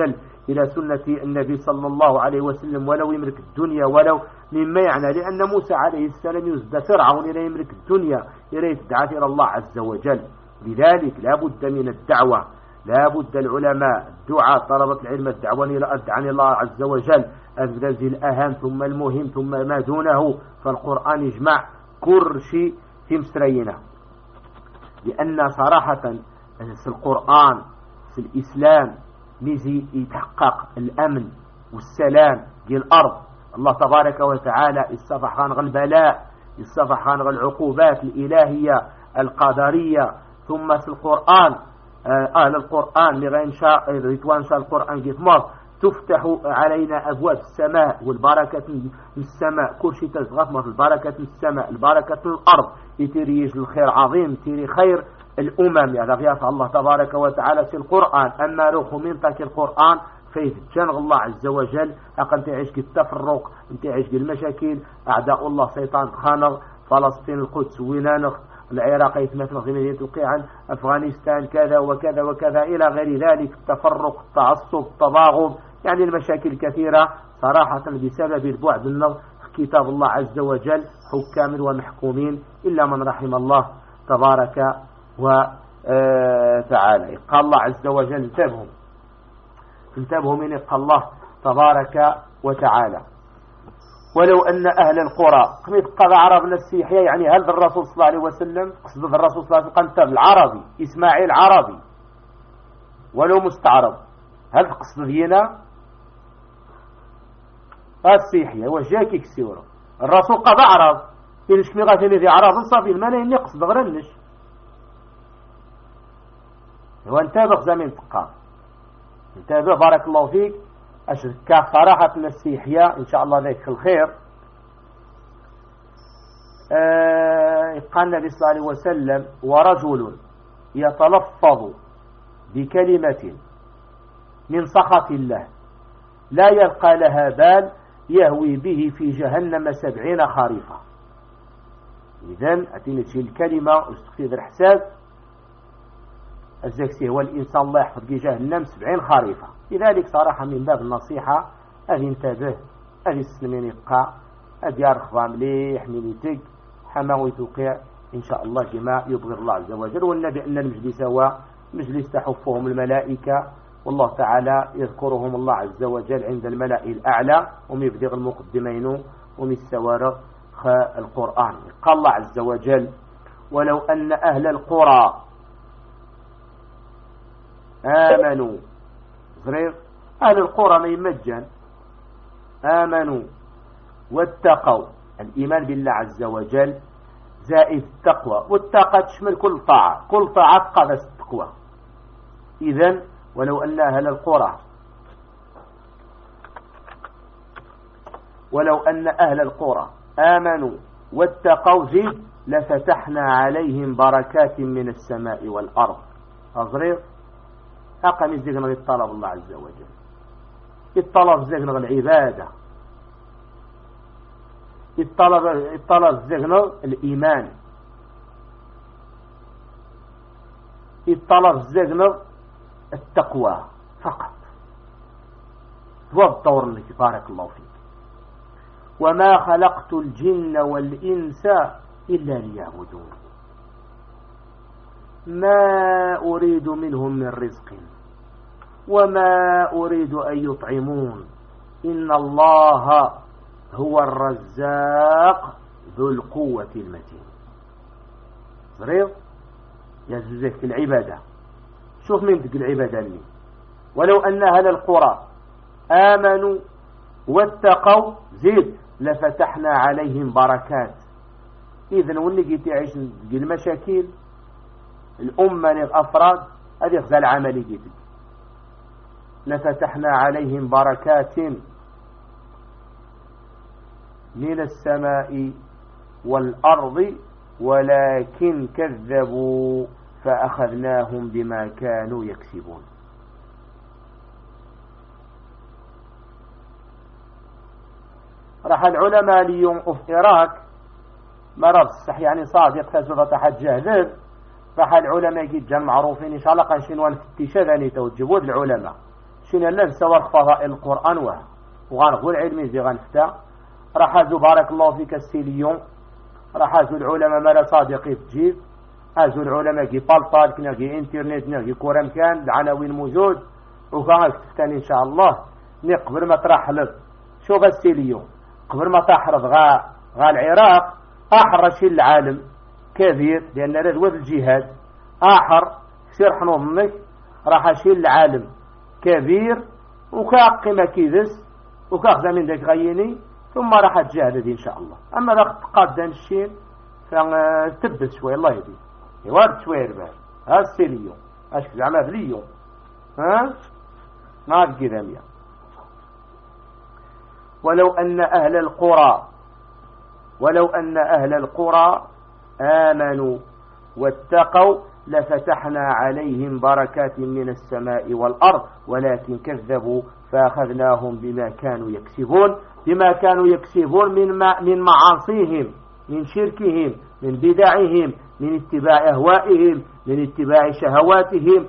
إلى سنة النبي صلى الله عليه وسلم ولو يملك الدنيا ولو مما يعني، لأن موسى عليه السلام يزد فرعون إلى يملك الدنيا إلى يدعى إلى الله عز وجل. لذلك لا بد من الدعوة، لا بد العلماء الدعاء طلبة العلم الدعوة إلى عن الله عز وجل الذي الأهم ثم المهم ثم ما دونه. فالقرآن يجمع كل شيء في مسرينه، لأن صراحة في القرآن في الإسلام ميزي يتحقق الأمن والسلام في الأرض. الله تبارك وتعالى يصفح خانغ البلاء، يصفح خانغ العقوبات الإلهية القدرية. ثم في القرآن أهل القرآن لغاية شاء ريتوان شاء القرآن قيت مر تفتح علينا أبواب السماء والبركة من السماء، كل شيء تزغط في البركة من السماء البركة من الأرض، يتريج الخير عظيم تيري خير الأمم. يعني غياث الله تبارك وتعالى في القرآن. أما روح من تاك القرآن فيه جنغ الله عز وجل أقل تعيش التفرق، انت عيش المشاكل، أعداء الله سيطان خانغ فلسطين القدس وينانخ العراق يتمثل في مدينة القيعان أفغانستان كذا وكذا وكذا إلى غير ذلك، التفرق التعصب التضاغم، يعني المشاكل كثيرة صراحة بسبب البعد من كتاب الله عز وجل حكام ومحكومين إلا من رحم الله تبارك وتعالى. قال الله عز وجل انتبهوا من قال الله تبارك وتعالى ولو أن أهل القرى قمت قضى عربنا السيحية، يعني هل الرسول صلى الله عليه وسلم قصد الرسول صلى الله عليه وسلم قنت العربي إسماعيل عربي ولو مستعرب، هل قصد هنا السيحية وجاكي كسيورة الرسول قضى عرب إنش مغاثني ذي عرب صافي المانا إني قصد غرنش هو انتبه زمين تقام انتبه بارك الله فيك. أشكا صراحة السيحية إن شاء الله ذلك الخير. قال النبي صلى الله عليه وسلم ورجل يتلفظ بكلمة من سخط الله لا يلقى لها بال يهوي به في جهنم 70 خريفا. إذن أتيني تشيل الكلمة واستخدم الحساب الزكسي هو الإنسان الله يحفظ في جهنم 70 خريفا. لذلك صراحة من باب النصيحة أذي انتبه أذي السلمين يبقى أذي أرخبا مليح مليتك حماوي توقع إن شاء الله كما يبغي الله عز وجل. والنبي أن المجلس هو مجلس تحفهم الملائكة والله تعالى يذكرهم الله عز وجل عند الملأ الأعلى ومبدغ المقدمين ومن السوارق القرآن. قال الله عز وجل ولو أن أهل القرى آمنوا صغير أهل القرى ما يمجن آمنوا واتقوا، الإيمان بالله عز وجل زائد التقوى، والتقوى تشمل كل طاعة، كل طاعة قادة التقوى. إذن ولو أن أهل القرى آمنوا واتقوا زيد لفتحنا عليهم بركات من السماء والأرض. أصغر أقام الزغن الطلب الله عز وجل، الطلب زغن العبادة، الطلب زغن الإيمان، الطلب زغن التقوى فقط. هو الدور اللي بارك الله فيك. وما خلقت الجن والإنس إلا ليعبدون ما أريد منهم من رزق وما أريد أن يطعمون إن الله هو الرزاق ذو القوة المتين. صريح يزوزك العبادة. شوف من تقول العبادة لي ولو أن أهل القرى آمنوا واتقوا زيد لفتحنا عليهم بركات. إذن وني جيت يعيش المشاكل الأمة الأفراد هذه يخزى العملي جيت لفتحنا عليهم بركات من السماء والأرض ولكن كذبوا فأخذناهم بما كانوا يكسبون. راح العلماء اليوم في العراق مرض الصح يعني صادق تزوفة حجة ذر راح العلماء جدا معروفين إن شاء الله قنشين وانفتشة ذاني توجبود العلماء شين لا نسوى فضائل القرآن وغنقول علمي زي غنفتا راح ازو بارك الله فيك السيليون راح ازو العلماء مالا صادقي تجيب ازو العلماء كي بالطال كنا كي انترنت كنا كي كورا مكان العناوين موجود وكان تفتاني ان شاء الله قبل ما ترحلت شو السيليون قبل ما تحرض غا العراق احرش العالم كبير لان هذا هو الجهاد احر سير حنوضنك راح اشيل العالم كبير وكاقي كيدس وكاخذ من ذاك غيني ثم راح تجاهد ان شاء الله. اما ذاك تقادن الشين فتبت شوي الله يهدي يوارد شوي رباح ها السيليون اش زعما في اليوم ها ما كذا ميا. ولو أن أهل القرى آمنوا واتقوا لفتحنا عليهم بركات من السماء والأرض ولكن كذبوا فأخذناهم بما كانوا يكسبون من معاصيهم من شركهم من بدعهم من اتباع أهوائهم من اتباع شهواتهم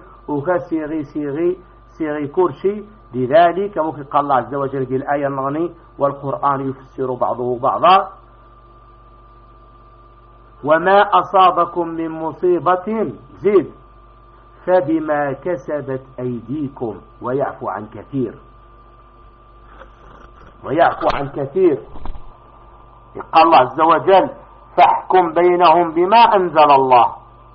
وكسيغي كرشي. لذلك ممكن قال الله عز وجل في الآية المغني والقرآن يفسر بعضه بعضا وما أصابكم من مصيبة زد فبما كسبت أيديكم ويعفو عن كثير. قال الله عز وجل فاحكم بينهم بما أنزل الله.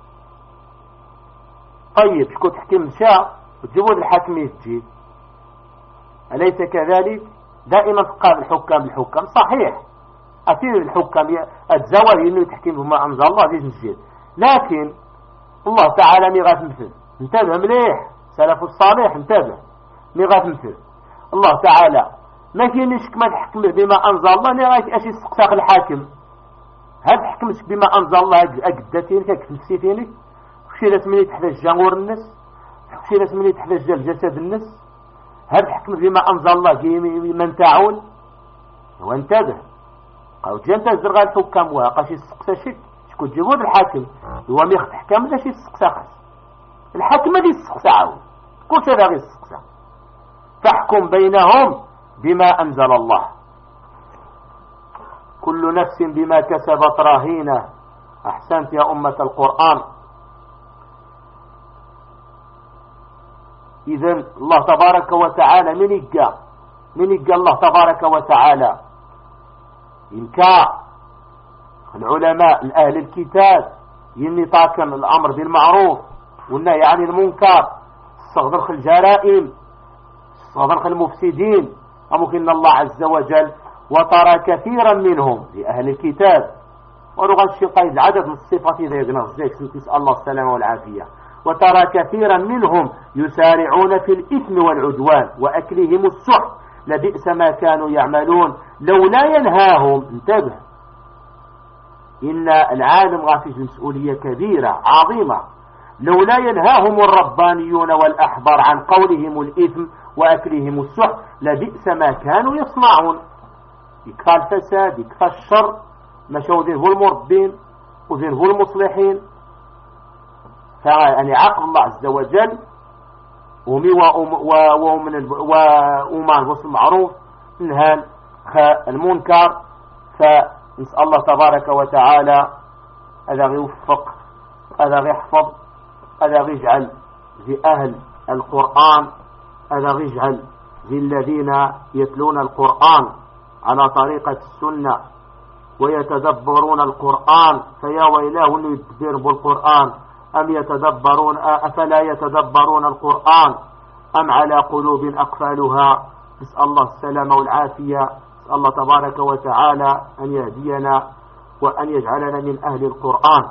طيب شكو تحكم شاء وتجيبوا الحكم يسجد أليس كذلك؟ دائما تقال الحكام صحيح أثير الحكام الزواج إنه تحكم بما أنزل الله دي نسجد لكن الله تعالى ميغات مثل انتبه مليح سلف الصالح انتبه ميغات مثل الله تعالى ما كاينش ما تحكم بما أنزل الله نراك أشي استقساق الحاكم هل تحكمش بما أنزل الله أقدتين كنفسيتينك وشي لا تمني تحتاج جمهور الناس وشي لا تمني تحتاج الجسد الناس هل تحكم بما أنزل الله من تعول وانتبه قالوا جانتا الزرغال الحكام واقاش يستقسى شك شكون تجيبون الحاكم هو ميخ تحكام لاش يستقسى خاص الحاكم ما يستقسى عاود كل شيء غير يستقسى. فاحكم بينهم بما أنزل الله كل نفس بما كسبت رهينة. أحسنت يا أمة القرآن. إذن الله تبارك وتعالى من يقى الله تبارك وتعالى إنكا العلماء الأهل الكتاب يني طاكم الأمر بالمعروف والنهي عن المنكر استغرق الجرائم استغرق المفسدين. أمكن الله عز وجل وترى كثيرا منهم لأهل الكتاب ورغم الشقايد العدد من الصفات إذا يقنص نسأل الله السلامة والعافية. وترى كثيرا منهم يسارعون في الإثم والعدوان وأكلهم السحت لبئس ما كانوا يعملون لولا ينهاهم. انتبه إن العالم غافج مسؤولية كبيرة عظيمة. لولا ينهاهم الربانيون والأحبار عن قولهم الإثم وأكلهم السحت لبئس ما كانوا يصنعون. يكفى الفساد يكفى الشر مشوا ذين هو المربين وذين هو المصلحين. يعني عقل الله عز وجل وأمان الوصف المعروف انهان المنكر. فنسأل الله تبارك وتعالى هذا يوفق هذا يحفظ هذا يجعل ذي أهل القرآن هذا يجعل ذي الذين يتلون القرآن على طريقة السنة ويتدبرون القرآن. فيا ويلاه أنه يتدبر بالقرآن أم يتدبرون أفلا يتدبرون القرآن أم على قلوب أقفالها. نسأل الله السلامة والعافية. نسأل الله تبارك وتعالى أن يهدينا وأن يجعلنا من أهل القرآن.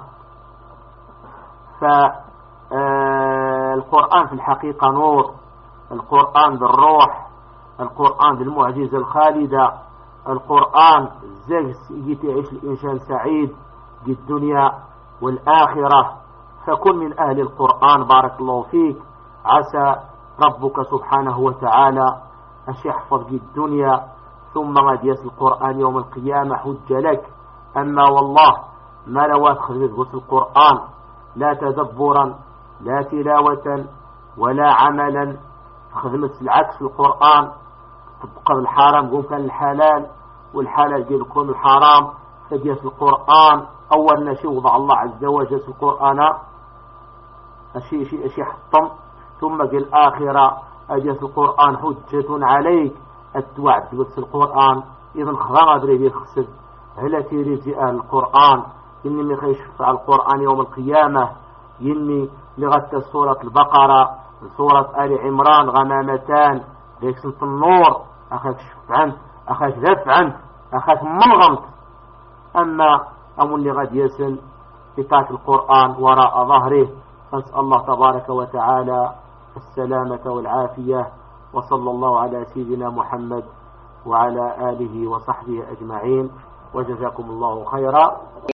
فالقرآن في الحقيقة نور. القرآن بالروح. القرآن بالمعجزة الخالدة. القرآن زي يعيش الإنسان سعيد في الدنيا والآخرة. فكن من أهل القرآن بارك الله فيك. عسى ربك سبحانه وتعالى أن يحفظ الدنيا ثم غد يس القرآن يوم القيامة حج لك. أما والله ما لو أدخل القرآن لا تدبرا لا تلاوة ولا عملا خدمت العكس في القرآن، تبقى الحرام قوم كان الحلال، والحلال قيل يكون الحرام. فجاء في القرآن أول شيء وضع الله عز وجل في القرآن أشي حطم، ثم قال آخرة أجا في القرآن حجة عليك التوعد في القرآن. إذن خضر أدري بيخسد هلا تيريزي أهل القرآن إني مخيش على القرآن يوم القيامة. إني لغت سورة البقرة سورة آل عمران غمامتان ليك سنة النور أخاك شف عنه أخاك ذف عنه أخاك منغمت. أما أمو اللي غد يسن كتاب القرآن وراء ظهره. فنسأل الله تبارك وتعالى السلامة والعافية، وصلى الله على سيدنا محمد وعلى آله وصحبه أجمعين، وجزاكم الله خيرا.